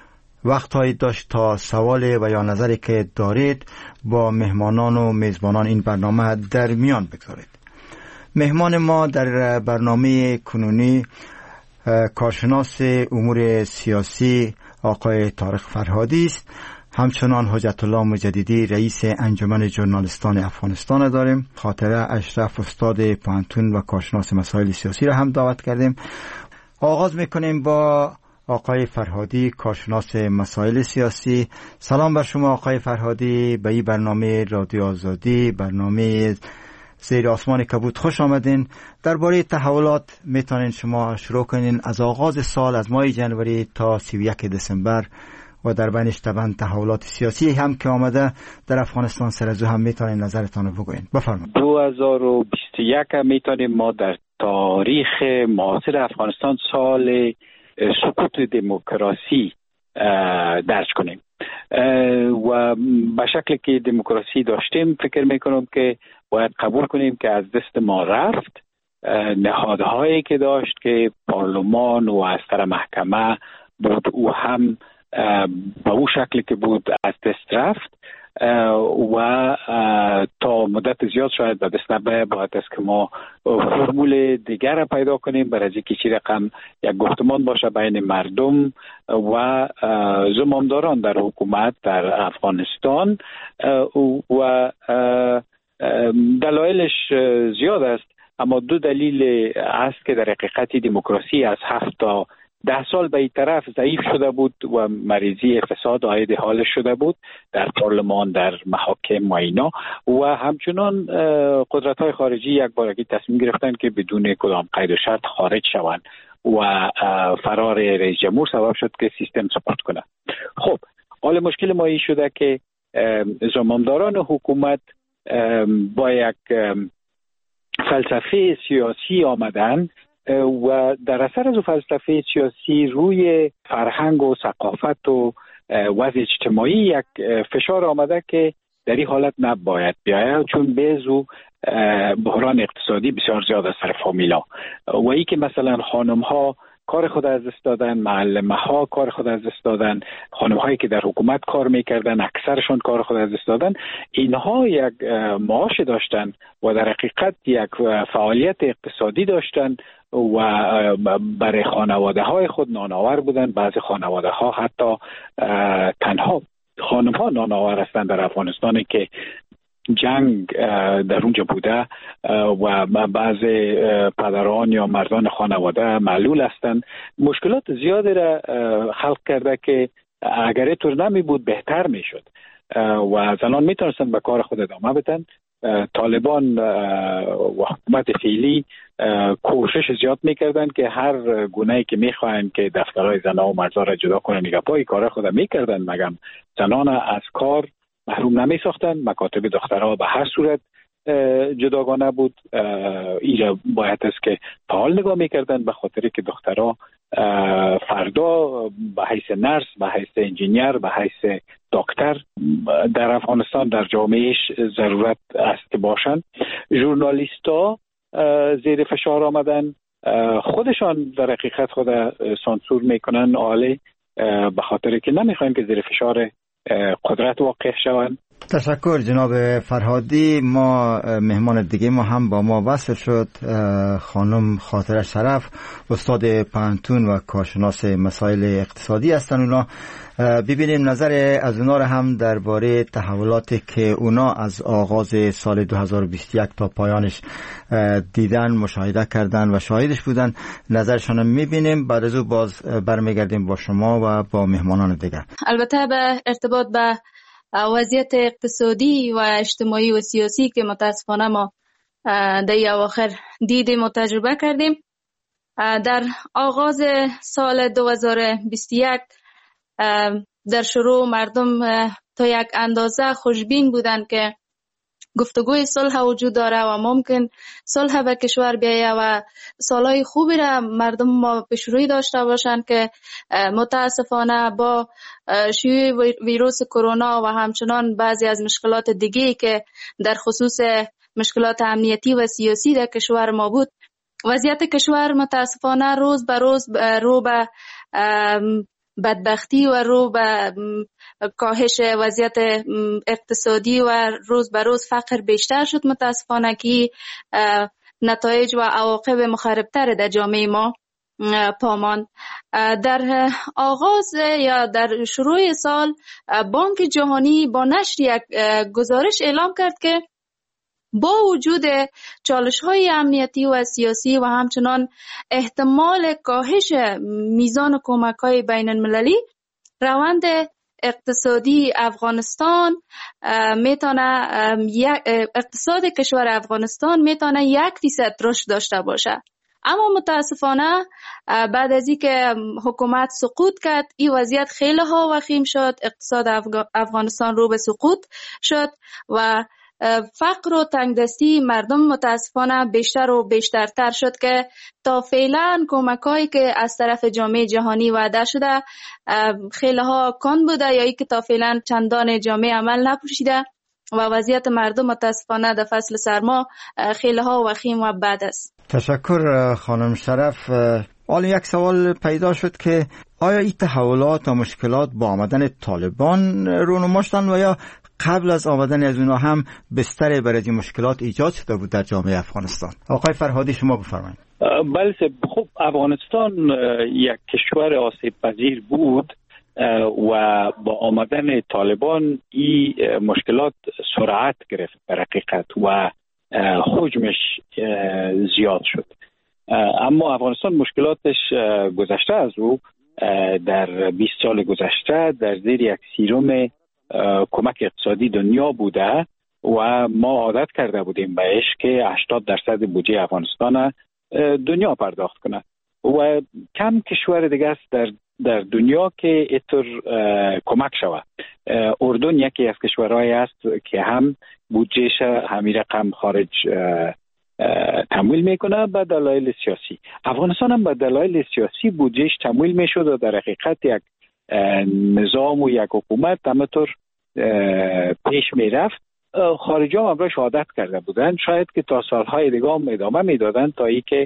وقتهایی داشت تا سوال و یا نظری که دارید با مهمانان و میزبانان این برنامه در میان بگذارید. مهمان ما در برنامه کنونی کارشناس امور سیاسی آقای طارق فرهادی است. همچنان حجت الله مجددی رئیس انجمن ژورنالیستان افغانستان داریم. خاطره اشرف استاد پانتون و کارشناس مسائل سیاسی را هم دعوت کردیم. آغاز میکنیم با آقای فرهادی، کارشناس مسائل سیاسی. سلام بر شما آقای فرهادی، به این برنامه رادیو آزادی، برنامه زیر آسمان کبود خوش آمدین. درباره تحولات میتونین شما شروع کنین از آغاز سال، از ماه جنوری تا سی و یک دسامبر و در بینش طبعا تحولات سیاسی هم که آمده در افغانستان سر از او هم میتونین نظرتان رو بگوین. بفرمایید. دو هزار و بیست و یک میتونیم ما در تاریخ معاصر افغانستان سال سقوط دموکراسی درج کنیم و به شکلی که دموکراسی داشتیم فکر میکنم که باید قبول کنیم که از دست ما رفت. نهادهایی که داشت که پارلمان و از طرف محکمه بود او هم به او شکلی که بود از دست رفت و تا مدت زیاد شاید به دست نباید باید است که ما فرمول دیگر را پیدا کنیم برای اینکه چی رقم یک گفتمان باشه بین مردم و زمامداران در حکومت در افغانستان و دلایلش زیاد است، اما دو دلیل است که در حقیقت دموکراسی از هفت تا ده سال به این طرف ضعیف شده بود و مریضی فساد عاید حالش شده بود در پارلمان، در محاکم و اینا، و همچنان قدرت های خارجی یک بارگی تصمیم گرفتن که بدون کدام قید و شرط خارج شوند و فرار رئیس جمهور سبب شد که سیستم سقوط کنه. خب حال مشکل ما این شده که زمامداران حکومت با یک فلسفه سیاسی آمدن و در اثر از فلسفه سیاسی روی فرهنگ و ثقافت و وضع اجتماعی یک فشار آمده که در این حالت نباید بیاید، چون بعضو بحران اقتصادی بسیار زیاد از طرف فامیلا و ای که مثلا خانم ها کار خود از دست دادن، معلمه ها کار خود از دست دادن، خانم هایی که در حکومت کار میکردن اکثرشون کار خود از دست دادن، اینها یک معاش داشتن و در حقیقت یک فعالیت اقتصادی داشتن و برای خانواده های خود نانآور بودن. بعضی خانواده ها حتی تنها خانم ها نانآور هستند در افغانستانی که جنگ در اونجا بوده و بعض پدران یا مردان خانواده معلول هستند. مشکلات زیادی را خلق کرده که اگر اینطور نمی بود بهتر می شد و زنان می تونستند به کار خود ادامه بدن. طالبان و حکومت فعلی کوشش زیاد میکردن که هر گونه‌ای که میخواین که دفترهای زنان و مردا را جدا کنن نگاه پای کار خود میکردن، مگم زنان از کار محروم نمی ساختن. مکاتب دخترها به هر صورت جداگانه بود. ایرا باید است که فعال نگاه میکردن به خاطر که دخترها فردا به حیث نرس، به حیث انجینیر، به حیث دکتر در افغانستان در جامعهش ضرورت است که باشن. ژورنالیستا زیر فشار آمدن، خودشان در حقیقت خود سانسور میکنن عالی به خاطر که نمیخوایم که زیر فشار قدرت واقع شوند. تشکر جناب فرهادی. ما مهمان دیگه ما هم با ما وصل شد، خانم خاطره شرف، استاد پانتون و کارشناس مسائل اقتصادی هستن. اونا ببینیم نظر از اونا رو هم درباره تحولاتی که اونا از آغاز سال دو هزار و بیست و یک تا پایانش دیدن، مشاهده کردن و شاهدش بودن، نظرشون رو میبینیم. بعد از او باز برمیگردیم با شما و با مهمانان دیگر. البته به ارتباط به وضعیت اقتصادی و اجتماعی و سیاسی که متاسفانه ما در اواخر دیدیم و تجربه کردیم، در آغاز سال دو هزار و بیست و یک در شروع مردم تا یک اندازه خوشبین بودند که گفتگوی صلح وجود داره و ممکن صلح به کشور بیایه و سالهای خوبی را مردم ما پیشروی داشته باشند که متاسفانه با شیوع ویروس کرونا و همچنان بعضی از مشکلات دیگه‌ای که در خصوص مشکلات امنیتی و سیاسی در کشور ما بود، وضعیت کشور متاسفانه روز به روز رو به بدبختی و رو به کاهش وضعیت اقتصادی و روز به روز فقر بیشتر شد. متاسفانه که نتایج و عواقب مخربتر در جامعه ما پاماند. در آغاز یا در شروع سال بانک جهانی با نشر یک گزارش اعلام کرد که با وجود چالش‌های امنیتی و سیاسی و همچنان احتمال کاهش میزان کمک‌های بین‌المللی، روند اقتصادی افغانستان میتونه اقتصاد کشور افغانستان میتونه یک فیصد رشد داشته باشه. اما متاسفانه بعد از اینکه حکومت سقوط کرد، این وضعیت خیلی ها وخیم شد، اقتصاد افغانستان رو به سقوط شد و فقر و تنگدستی مردم متاسفانه بیشتر و بیشترتر شد که تا فعلا کمک‌هایی که از طرف جامعه جهانی وعده شده خیلی ها کند بوده یا ای که تا فعلا چندان جامعه عمل نپوشیده و وضعیت مردم متاسفانه در فصل سرما خیلی ها وخیم و بد است. تشکر خانم شرف. حالا یک سوال پیدا شد که آیا این تحولات و مشکلات با آمدن طالبان رونما شدن و یا قبل از آمدن از اونا هم بستر برای این مشکلات ایجاد شده بود در جامعه افغانستان؟ آقای فرهادی شما بفرمایید. بله، خب افغانستان یک کشور آسیب پذیر بود و با آمدن طالبان این مشکلات سرعت گرفت در حقیقت و حجمش زیاد شد. اما افغانستان مشکلاتش گذشته از او در بیست سال گذشته در زیر یک سیروم کمک اقتصادی دنیا بوده و ما عادت کرده بودیم بهش که هشتاد درصد بودجه افغانستان دنیا پرداخت کنه و کم کشور دیگه است در در دنیا که اینطور کمک شود. اردن یکی از کشورهایی است که هم بودجهش همین رقم خارج تمویل میکنه به دلایل سیاسی. افغانستان هم به دلایل سیاسی بودجهش تمویل میشد و در حقیقت یک نظام و یک حکومت همطور پیش میرفت. خارجی هم امروز عادت کرده بودن، شاید که تا سالهای دیگه هم ادامه میدادن تا ای که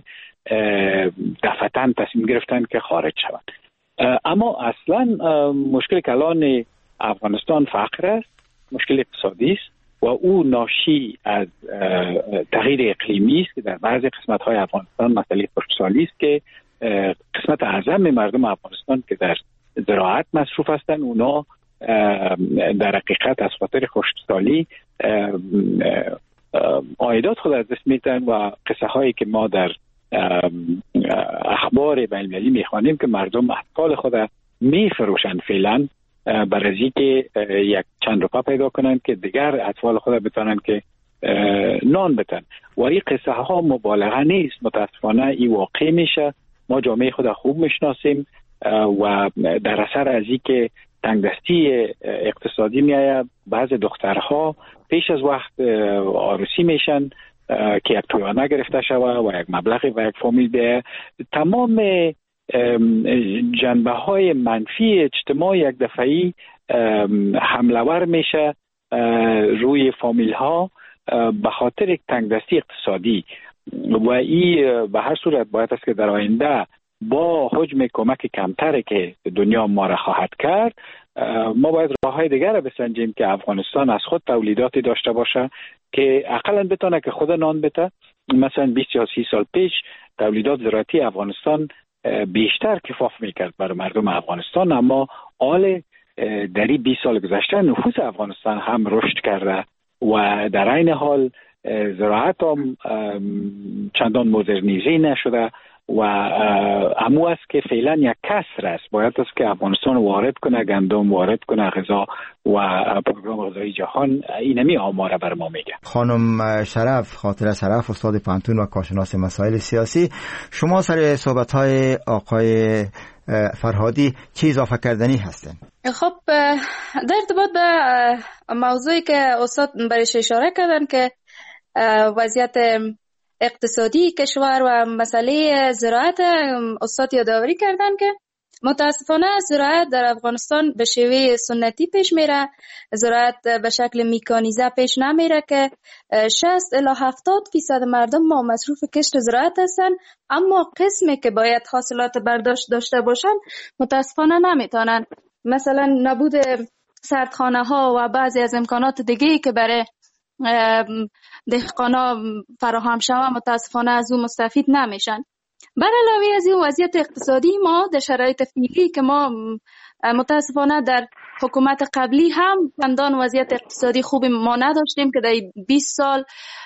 دفعتاً تصمیم گرفتن که خارج شوند. اما اصلا مشکل کلان افغانستان فقر است، مشکل اقتصادی است و او ناشی از تغییر اقلیمی است که در بعضی قسمت‌های افغانستان مسئله خشکسالی است که قسمت اعظم مردم افغانستان که در زراعت مصروف هستند اونا در حقیقت از خاطر خشکسالی عایدات خود از دست میدن و قصه هایی که ما در اخبار بین‌المللی میخوانیم که مردم اطفال خود میفروشند فعلا برای اینکه یک چند روپا پیدا کنند که دیگر اطفال خود بتونن که نان بتن و این قصه ها مبالغه نیست. متاسفانه این واقع میشه. ما جامعه خود خوب میشناسیم و در اثر از اینکه تنگدستی اقتصادی میآید بعض دخترها پیش از وقت عروسی میشن که یک تویانه گرفته شود و یک مبلغی و یک فامیل به تمام جنبه های منفی اجتماع یک دفعی حمله‌ور میشه روی فامیل ها به خاطر یک تنگدستی اقتصادی و این به هر صورت باید است که در آینده با حجم کمک کمتری که دنیا ما را خواهد کرد ما باید راه‌های دیگر را بسنجیم که افغانستان از خود تولیداتی داشته باشه که اقلا بتونه که خود نان بده. مثلا بیست یا سی سال پیش تولیدات زراعتی افغانستان بیشتر کفاف میکرد برای مردم افغانستان، اما حال در این بیست سال گذشته نفوس افغانستان هم رشد کرده و در عین حال زراعت هم چندان مدرنیزه نشده و امو است که فعلا یک کسر است. باید است که افغانستان وارد کنه گندم، وارد کنه غذا و پروگرام غذایی جهان اینمی آماره بر ما میگه. خانم شرف، خاطره شرف، استاد پانتون و کارشناس مسائل سیاسی، شما سر صحبت های آقای فرهادی چی اضافه کردنی هستین؟ خب در ارتباط به موضوعی که استاد برایش اشاره کردن که وضعیت اقتصادی کشور و مسئله زراعت، استاد یادآوری کردن که متاسفانه زراعت در افغانستان به شیوه سنتی پیش میره، زراعت به شکل میکانیزه پیش نمیره که شصت الی هفتاد فیصد مردم ما مصروف کشت زراعت هستن، اما قسمی که باید حاصلات برداشت داشته باشن متاسفانه نمیتونن. مثلا نبود سردخانه ها و بعضی از امکانات دیگه که برای دهقانا فراهم شوه متاسفانه از اون مستفید نمیشن. بر علاوه از این وضعیت اقتصادی ما در شرایط فعلی که ما متاسفانه در حکومت قبلی هم چندان وضعیت اقتصادی خوبی ما نداشتیم که در بیست سال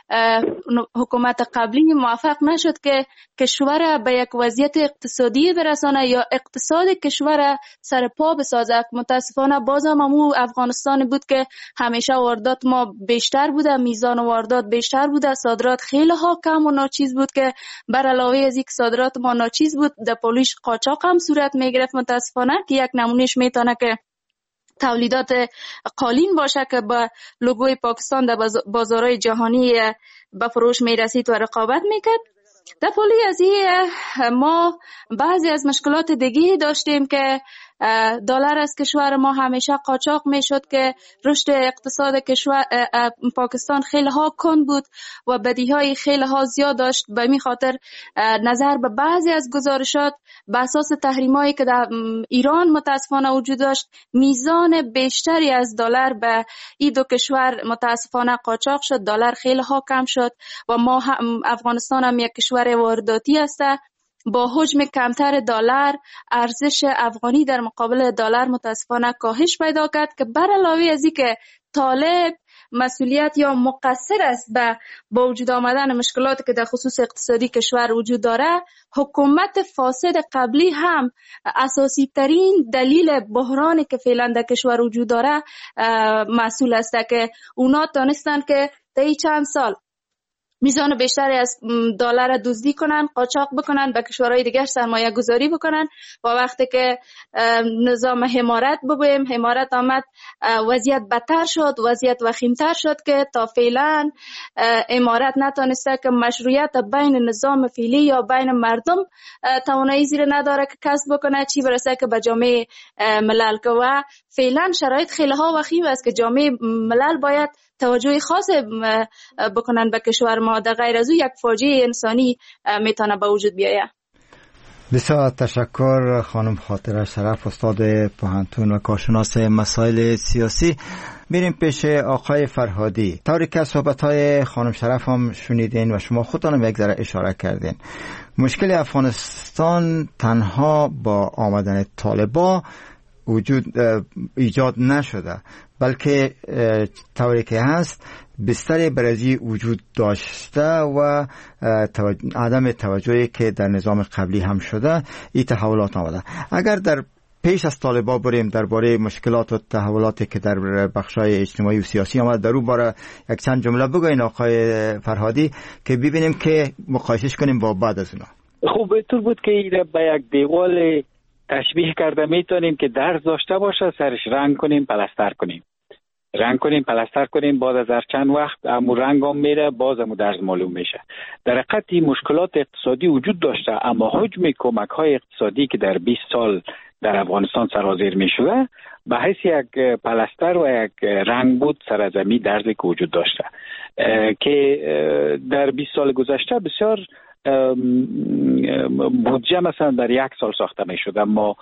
حکومت قبلی موفق نشد که کشور به یک وضعیت اقتصادی برسانه یا اقتصاد کشور سر پا بسازه. متاسفانه باز هم همون افغانستان بود که همیشه واردات ما بیشتر بوده، میزان واردات بیشتر بوده، صادرات خیلی ها کم و ناچیز بود که بر علاوه از اینکه صادرات ما ناچیز بود در پولیش قاچاق هم صورت میگرفت. متاسفانه که یک نمونهش میتونه که تولیدات قالین باشه که با لوگوی پاکستان در بازارهای جهانی به فروش میرسید و رقابت میکرد. در پولی از این ما بعضی از مشکلات دیگه داشتیم که دلار از کشور ما همیشه قاچاق میشد که رشد اقتصاد کشور پاکستان خیلی ها کند بود و بدیهای خیلی ها زیاد داشت. به می خاطر نظر به بعضی از گزارشات به اساس تحریمایی که در ایران متاسفانه وجود داشت میزان بیشتری از دلار به این دو کشور متاسفانه قاچاق شد، دلار خیلی ها کم شد و ما هم افغانستان هم یک کشور وارداتی است. با حجم کمتر دلار ارزش افغانی در مقابل دلار متاسفانه کاهش پیدا کرد که بر علاوه از این که طالب مسئولیت یا مقصر است به با وجود آمدن مشکلاتی که در خصوص اقتصادی کشور وجود داره، حکومت فاسد قبلی هم اساسی ترین دلیل بحرانی که فعلا در کشور وجود داره مسئول است که اونا دانستن که در این چند سال میزان بیشتری از دلار دزدی کنن، قاچاق بکنن، به کشورهای دیگر سرمایه گذاری بکنن و وقتی که نظام حمارت ببویم حمارت آمد وضعیت بدتر شد، وضعیت وخیمتر شد که تا فعلا امارت نتونسته که مشروعیت بین نظام فعلی یا بین مردم توانایی زیر نداره که کسب بکنه، چی برسه که به جامعه ملل که و فعلا شرایط خیلی ها وخیم است که جامعه ملل باید توجه خاص بکنن به کشور ما، در غیر از او یک فاجعه انسانی میتونه به وجود بیاید. بسیار تشکر خانم خاطره شرف، استاد پوهنتون و کارشناس مسائل سیاسی. میریم پیش آقای فرهادی. طوری که صحبت‌های خانم شرف هم شنیدین و شما خودتان هم یک ذره اشاره کردین، مشکل افغانستان تنها با آمدن طالبان وجود ایجاد نشده، بلکه طوری که هست بستر برزی وجود داشته و عدم توجهی که در نظام قبلی هم شده این تحولات آمده. اگر در پیش از طالبان بریم درباره مشکلات و تحولاتی که در بخشای اجتماعی و سیاسی آمد، در اون باره یک چند جمله بگوین آقای فرهادی که ببینیم که مقایسش کنیم با بعد از اونا. خوب بهتر بود که این به یک دیوال تشبیه کرده میتونیم که درز داشته باشه، سرش رنگ کنیم پلستر کنیم، رنگ کنیم پلستر کنیم، بعد از هر چند وقت امو رنگ هم میره، باز امو درز معلوم میشه. در حقیقت مشکلات اقتصادی وجود داشته، اما حجم کمک های اقتصادی که در بیست سال در افغانستان سرازیر میشده به حیث یک پلستر و یک رنگ بود سر زمین درزی که وجود داشته که در بیست سال گذشته بسیار بودجه مثلا در یک سال ساخته می شد، اما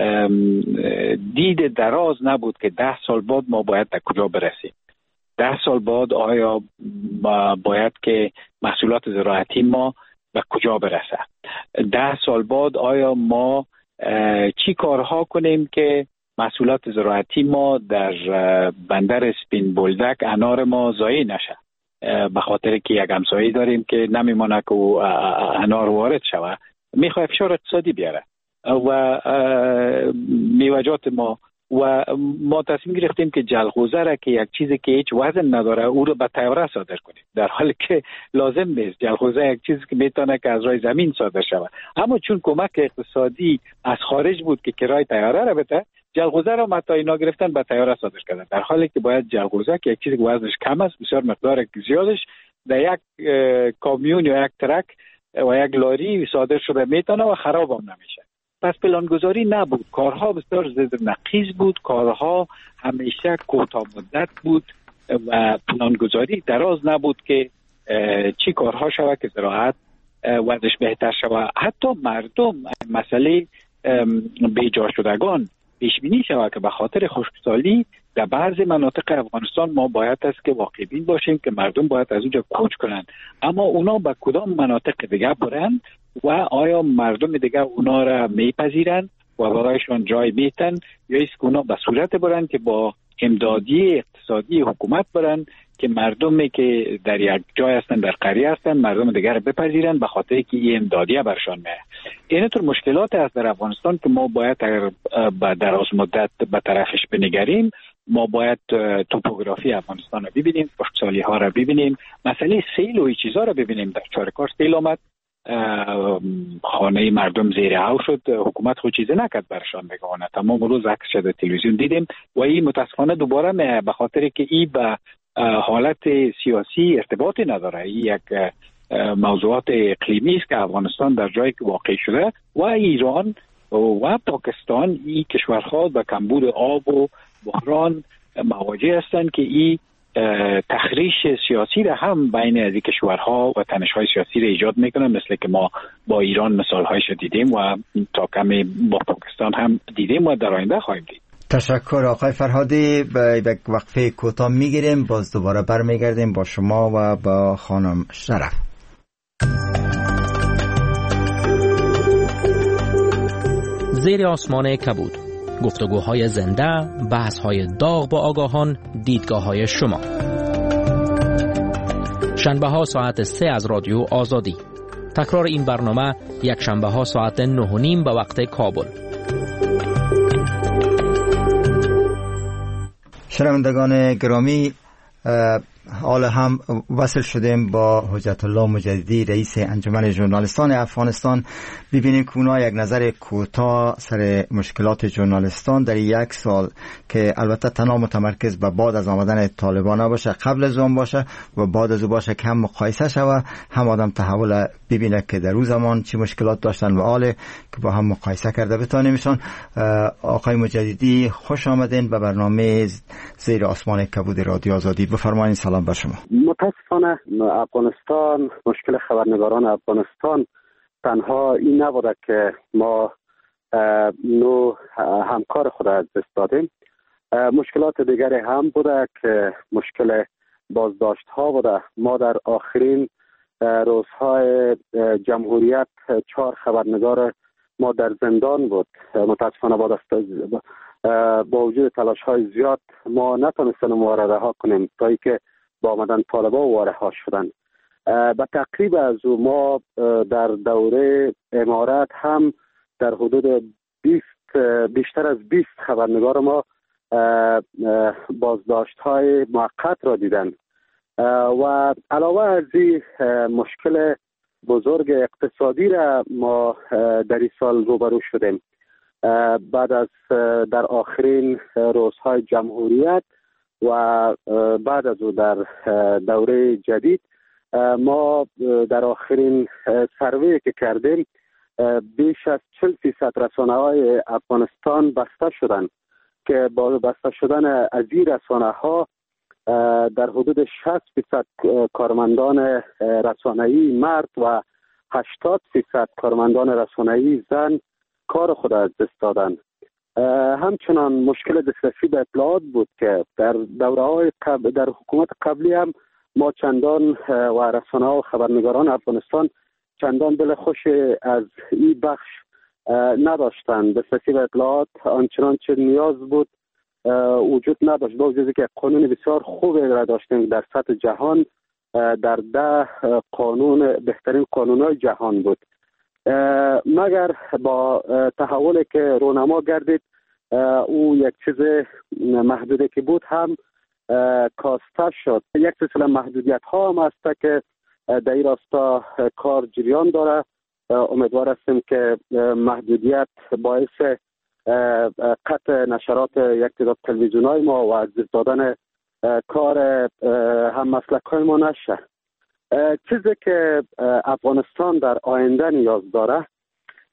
دید دراز نبود که ده سال بعد ما باید در کجا برسیم. ده سال بعد آیا باید که محصولات زراعتی ما به کجا برسه؟ ده سال بعد آیا ما چی کارها کنیم که محصولات زراعتی ما در بندر سپین بولدک انار ما ضایع نشه؟ به خاطر که یک همسایه داریم که نمیمونه که انار وارد شود، میخواد فشار اقتصادی بیاره و میوجات ما و ما تصمیم گرفتیم که جلغوزه را که یک چیزی که هیچ وزن نداره او رو به طیاره صادر کنیم، در حالی که لازم نیست. جلغوزه یک چیزی که میتونه که از روی زمین صادر شود، اما چون کمک اقتصادی از خارج بود که کرای طیاره را بده، جلغوزه را متا اینا گرفتن به طیاره صادر کردن، در حالی که باید جلغوزه که یک چیزی که وزنش کم است بسیار مقدار زیادش در یک کامیون یا یک ترک و یک لاری صادر شده میتونه و خراب هم نمیشه. پس پلانگذاری نبود، کارها بسیار ضد نقیض بود، کارها همیشه کوتاه مدت بود و پلانگذاری دراز نبود که چی کارها شود که زراعت وضعش بهتر شود. حتی مردم مسئله بیجا شدگان پیش بینی شود که به خاطر خشکسالی در بعضی مناطق افغانستان ما باید است که واقع بین باشیم که مردم باید از اونجا کوچ کنند، اما اونا به کدام مناطق دیگه برند و آیا مردم دیگه اونا را میپذیرند و برایشان جای میتن یا است که اونا به صورت برند که با امدادی اقتصادی حکومت برند که مردمی که در یک جای هستن در قریه هستن مردم دیگر را بپذیرند به خاطر که این امدادیه برشان میه. اینطور مشکلات است در افغانستان که ما باید اگر به دراز مدت به طرفش بنگریم، ما باید توپوگرافی افغانستان را ببینیم، خشکسالی ها را ببینیم، مسئله سیل و این چیزا را ببینیم. در چارکار سیل آمد، خانه مردم زیر هوا شد، حکومت خود چیزی نکرد برشان بگوانه. تمام روز عکس شده تلویزیون دیدیم و این متاسفانه دوباره میه به خاطر که این به حالت سیاسی ارتباطی نداره. این یک موضوعات اقلیمی است که افغانستان در جایی که واقع شده و ایران و پاکستان این کشورها به کمبود آب و بحران مواجه هستند که این تخریش سیاسی را هم بین از این کشورها و تنش‌های سیاسی را ایجاد میکنه، مثل که ما با ایران مثال‌هایش دیدیم و تا کمی با پاکستان هم دیدیم و در آینده خواهیم دید. تشکر آقای فرهادی. به یک وقفه کوتاه میگیریم، باز دوباره برمیگردیم با شما و با خانم شرف. زیر آسمان کبود، گفتگوهای زنده، بحث‌های داغ با آگاهان، دیدگاه‌های شما. شنبه ها ساعت سه از رادیو آزادی. تکرار این برنامه یک شنبه ها ساعت نه و نیم به وقت کابل. شنوندگان گرامی، حال هم وصل شدیم با حجت الله مجددی، رئیس انجمن ژورنالیستان افغانستان. ببینیم که اونا یک نظر کوتاه سر مشکلات ژورنالیستان در یک سال که البته تنها متمرکز به بعد از آمدن طالبان باشه، قبل از اون باشه و بعد از اون باشه که هم مقایسه شوه، هم آدم تحول ببینه که در روز زمان چی مشکلات داشتن و حال که با هم مقایسه کرده بتانیمشون. آقای مجددی خوش آمدین به برنامه زیر آسمان کبود رادیو آزادی. بفرمایید. سلام بر شما. متاسفانه افغانستان، مشکل خبرنگاران افغانستان تنها این نبوده که ما نو همکار خود از دست دادیم، مشکلات دیگری هم بوده که مشکل بازداشت ها بوده. ما در آخرین روزهای جمهوریت چهار خبرنگار ما در زندان بود. متاسفانه با دست با وجود تلاش های زیاد ما نتونستیم وارد ها کنیم تا ای که با آمدن طالبان وارد ها شدن. به تقریب از ما در دوره امارت هم در حدود بیست بیشتر از بیست خبرنگار ما بازداشت های موقت را دیدن و علاوه از این مشکل بزرگ اقتصادی را ما در این سال روبرو شدیم. بعد از در آخرین روزهای جمهوریت و بعد از او در دوره جدید ما در آخرین سروی که کردیم بیش از چهل فیصد رسانه‌های افغانستان بسته شدند که با بسته شدن از این رسانه‌ها در حدود شصت فیصد کارمندان رسانه‌ای مرد و هشتاد فیصد کارمندان رسانه‌ای زن کار خود از دست دادن. همچنان مشکل دسترسی به اطلاعات بود که در دوره‌های قبل در حکومت قبلی هم ما چندان و رسانه‌ها و خبرنگاران افغانستان چندان دل خوش از این بخش نداشتند. دسترسی به اطلاعات آنچنان چه نیاز بود وجود نداشت، با وجودی که قانون بسیار خوبی را داشتیم در سطح جهان، در ده قانون بهترین قانون‌های جهان بود. مگر با تحولی که رونما گردید او یک چیز محدودی که بود هم کاسته شد. یک سلسله محدودیت ها هم است که در این راستا کار جریان داره. امیدوار هستیم که محدودیت باعث قطع نشرات یک تعداد تلویزیون های ما و از دست دادن کار هم مسلک های ما نشه. چیزی که افغانستان در آینده نیاز داره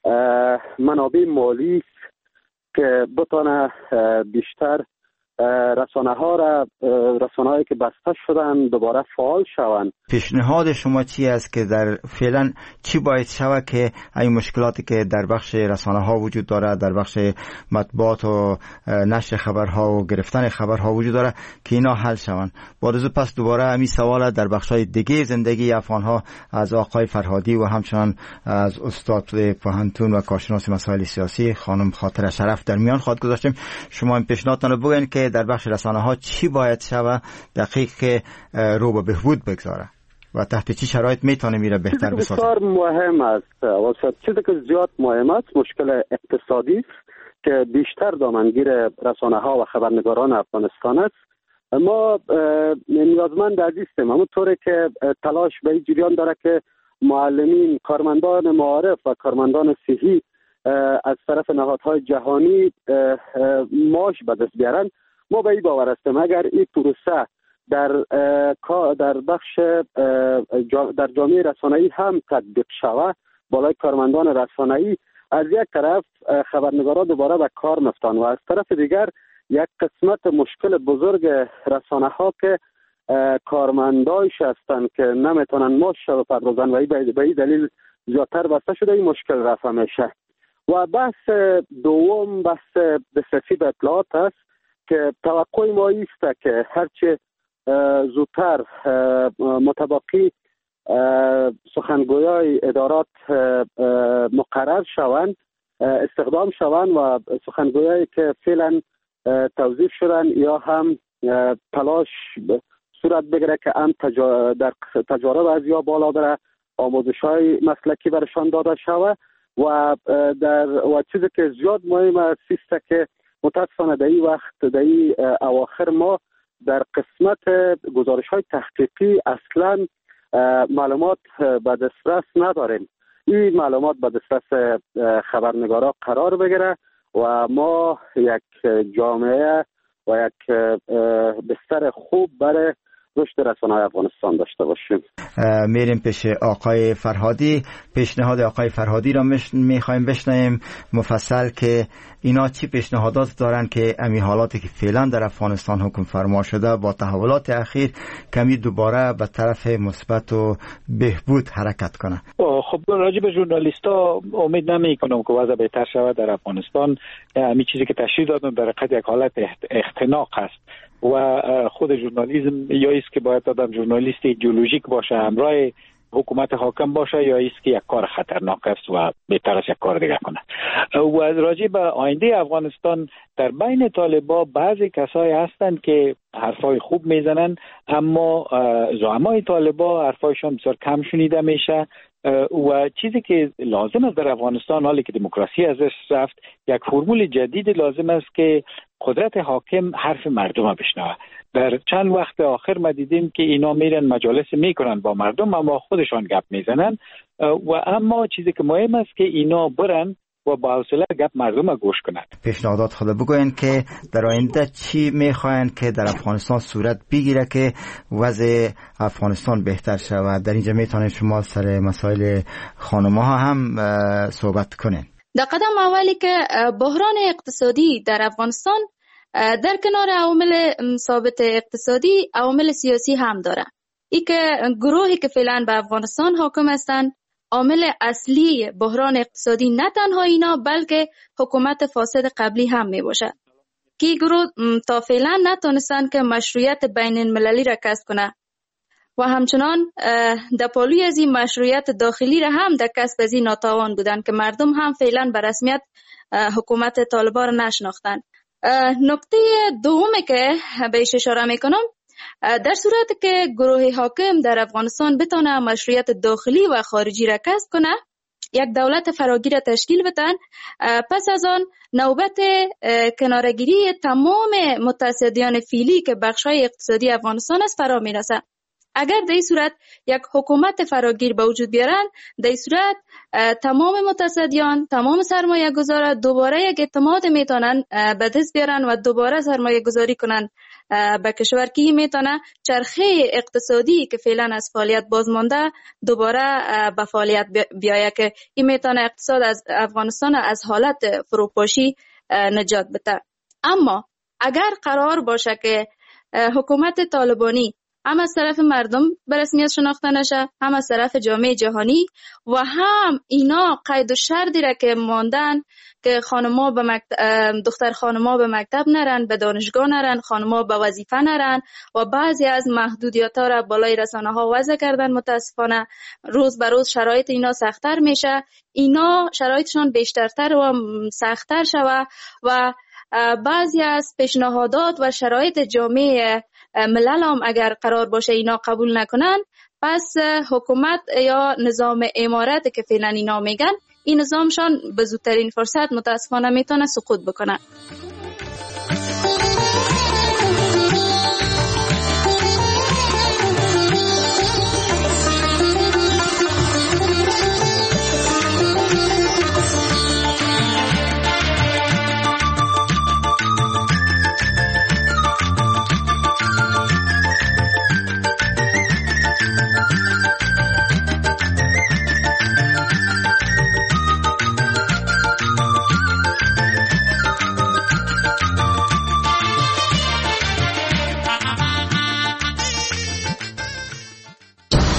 منابع مالی است که بتونه بیشتر رسانه ها را رسانه هایی که بسته شدن دوباره فعال شوند. پیشنهاد شما چی است که در فعلا چی باید شود که این مشکلاتی که در بخش رسانه ها وجود داره، در بخش مطبوعات و نشر خبرها و گرفتن خبرها وجود داره که اینا حل شوند؟ بارزو پس دوباره همین سوال در بخش های دیگه زندگی افغان ها از آقای فرهادی و همچنان از استاد پوهنتون و کارشناس مسائل سیاسی خانم خاطر شرف در میان خواهد گذاشتیم. شما این پیشنهادتان رو بگوین که در بخش رسانه ها چی باید شود دقیق که رو به بهبود بگذاره و تحت چی شرایط میتونه میره بهتر بسازه؟ بسیار مهم است و چیزی که زیاد مهم است مشکل اقتصادی است که بیشتر دامنگیر رسانه ها و خبرنگاران افغانستان است. ما نیازمند هستیم همونطوری که تلاش به این جریان داره که معلمین، کارمندان معارف و کارمندان صحی از طرف نهادهای جهانی معاش به دست بیارن. ما به این باور هستیم اگر این پروسه در در بخش در جامعه رسانه‌ای هم تطبیق شود، بالای کارمندان رسانه‌ای از یک طرف خبرنگاران دوباره به کار میفتند و از طرف دیگر یک قسمت مشکل بزرگ رسانه‌ها که کارمندایش هستند که نمیتونن معاش بپردازن و به این دلیل زیادتر بسته شده این مشکل رفع میشه. و بحث دوم بحث دسترسی به اطلاعات است که توقع ما است که هرچه زودتر مطابقی سخنگویای ادارات مقرر شوند، استخدام شوند و سخنگویایی که فعلا توظیف شدن یا هم تلاش صورت بگیره که هم در تجارب از یا بالا بره، آموزش‌های مسلکی برشان داده شود و در و چیزی که زیاد مهم است که متاسفانه در این وقت در این اواخر ما در قسمت گزارش‌های تحقیقی اصلا معلومات به دسترس نداریم. این معلومات به دسترس خبرنگارا قرار بگیره و ما یک جامعه و یک بستر خوب برای رشد رسانه‌های افغانستان داشته باشیم. میریم پیش آقای فرهادی. پیشنهاد آقای فرهادی را میخوایم بشنویم مفصل که اینا چی پیشنهادات دارن که امی حالاتی که فعلا در افغانستان حکم فرما شده با تحولات اخیر کمی دوباره به طرف مثبت و بهبود حرکت کنه. خب راجع به ژورنالیستا امید نمی کنم که وضع بهتر شود در افغانستان. همین چیزی که تشریح دادم در حقیقت یک حالت اختناق است و خود ژورنالیسم یا است که باید آدم ژورنالیست ایدئولوژیک باشه، همراه حکومت حاکم باشه، یا است که یک کار خطرناک است و بهتر است یک کار دیگه کنه. و راجع به آینده افغانستان در بین طالبا بعضی کسایی هستند که حرفای خوب میزنن، اما زعمای طالبا حرفایشان بسیار کم شنیده میشه و چیزی که لازم است در افغانستان حالی که دموکراسی ازش رفت، یک فرمول جدید لازم است که قدرت حاکم حرف مردم رو بشنوه. در چند وقت آخر ما دیدیم که اینا میرن مجالس میکنن با مردم اما خودشان گپ میزنن و اما چیزی که مهم است که اینا برن و با حوصله گپ مردم رو گوش کنند. پیشنهادات خود بگوین که در آینده چی میخواین که در افغانستان صورت بگیره که وضع افغانستان بهتر شود؟ در اینجا میتونید شما سر مسائل خانم‌ها هم صحبت کنین. در قدم اولی که بحران اقتصادی در افغانستان در کنار عوامل ثابت اقتصادی عوامل سیاسی هم داره. ای که گروهی که فعلا به افغانستان حاکم هستند عامل اصلی بحران اقتصادی نه تنها اینا بلکه حکومت فاسد قبلی هم می باشه که گروه تا فعلا نتونستن که مشروعیت بین المللی را کسب کنه و همچنان در پالوی از این مشروعیت داخلی را هم در کسب از این ناتوان بودن که مردم هم فعلا به رسمیت حکومت طالبان را نشناختن. نکته دومی که بهش اشاره میکنم، در صورت که گروه حاکم در افغانستان بتونه مشروعیت داخلی و خارجی را کسب کنه، یک دولت فراگیر تشکیل بدن، پس از آن نوبت کنارگیری تمام متصدیان فعلی که بخش‌های اقتصادی افغانستان است فرا میرسه. اگر در این صورت یک حکومت فراگیر به وجود بیارن، در این صورت تمام متصدیان، تمام سرمایه گذارا دوباره یک اعتماد میتونن به دست بیارن و دوباره سرمایه گذاری کنن به کشور که میتونه چرخه اقتصادی که فعلا از فعالیت باز مانده دوباره به فعالیت بیایه که این میتونه اقتصاد از افغانستان از حالت فروپاشی نجات بده. اما اگر قرار باشه که حکومت طالبانی هم از طرف مردم به رسمیت شناخته نشه، هم از طرف جامعه جهانی و هم اینا قید و شرطی را که ماندن که خانما به مکتب، دختر خانما به مکتب نرن، به دانشگاه نرن، خانما به وظیفه نرن و بعضی از محدودیت ها را بالای رسانه ها وضع کردن، متاسفانه روز به روز شرایط اینا سخت‌تر میشه، اینا شرایطشان بیشترتر و سخت‌تر شوه و بعضی از پیشنهادات و شرایط جامعه ملل هم اگر قرار باشه اینا قبول نکنن، پس حکومت یا نظام امارت که فعلا اینا میگن این نظامشان به زودترین فرصت متاسفانه میتونه سقوط بکنه.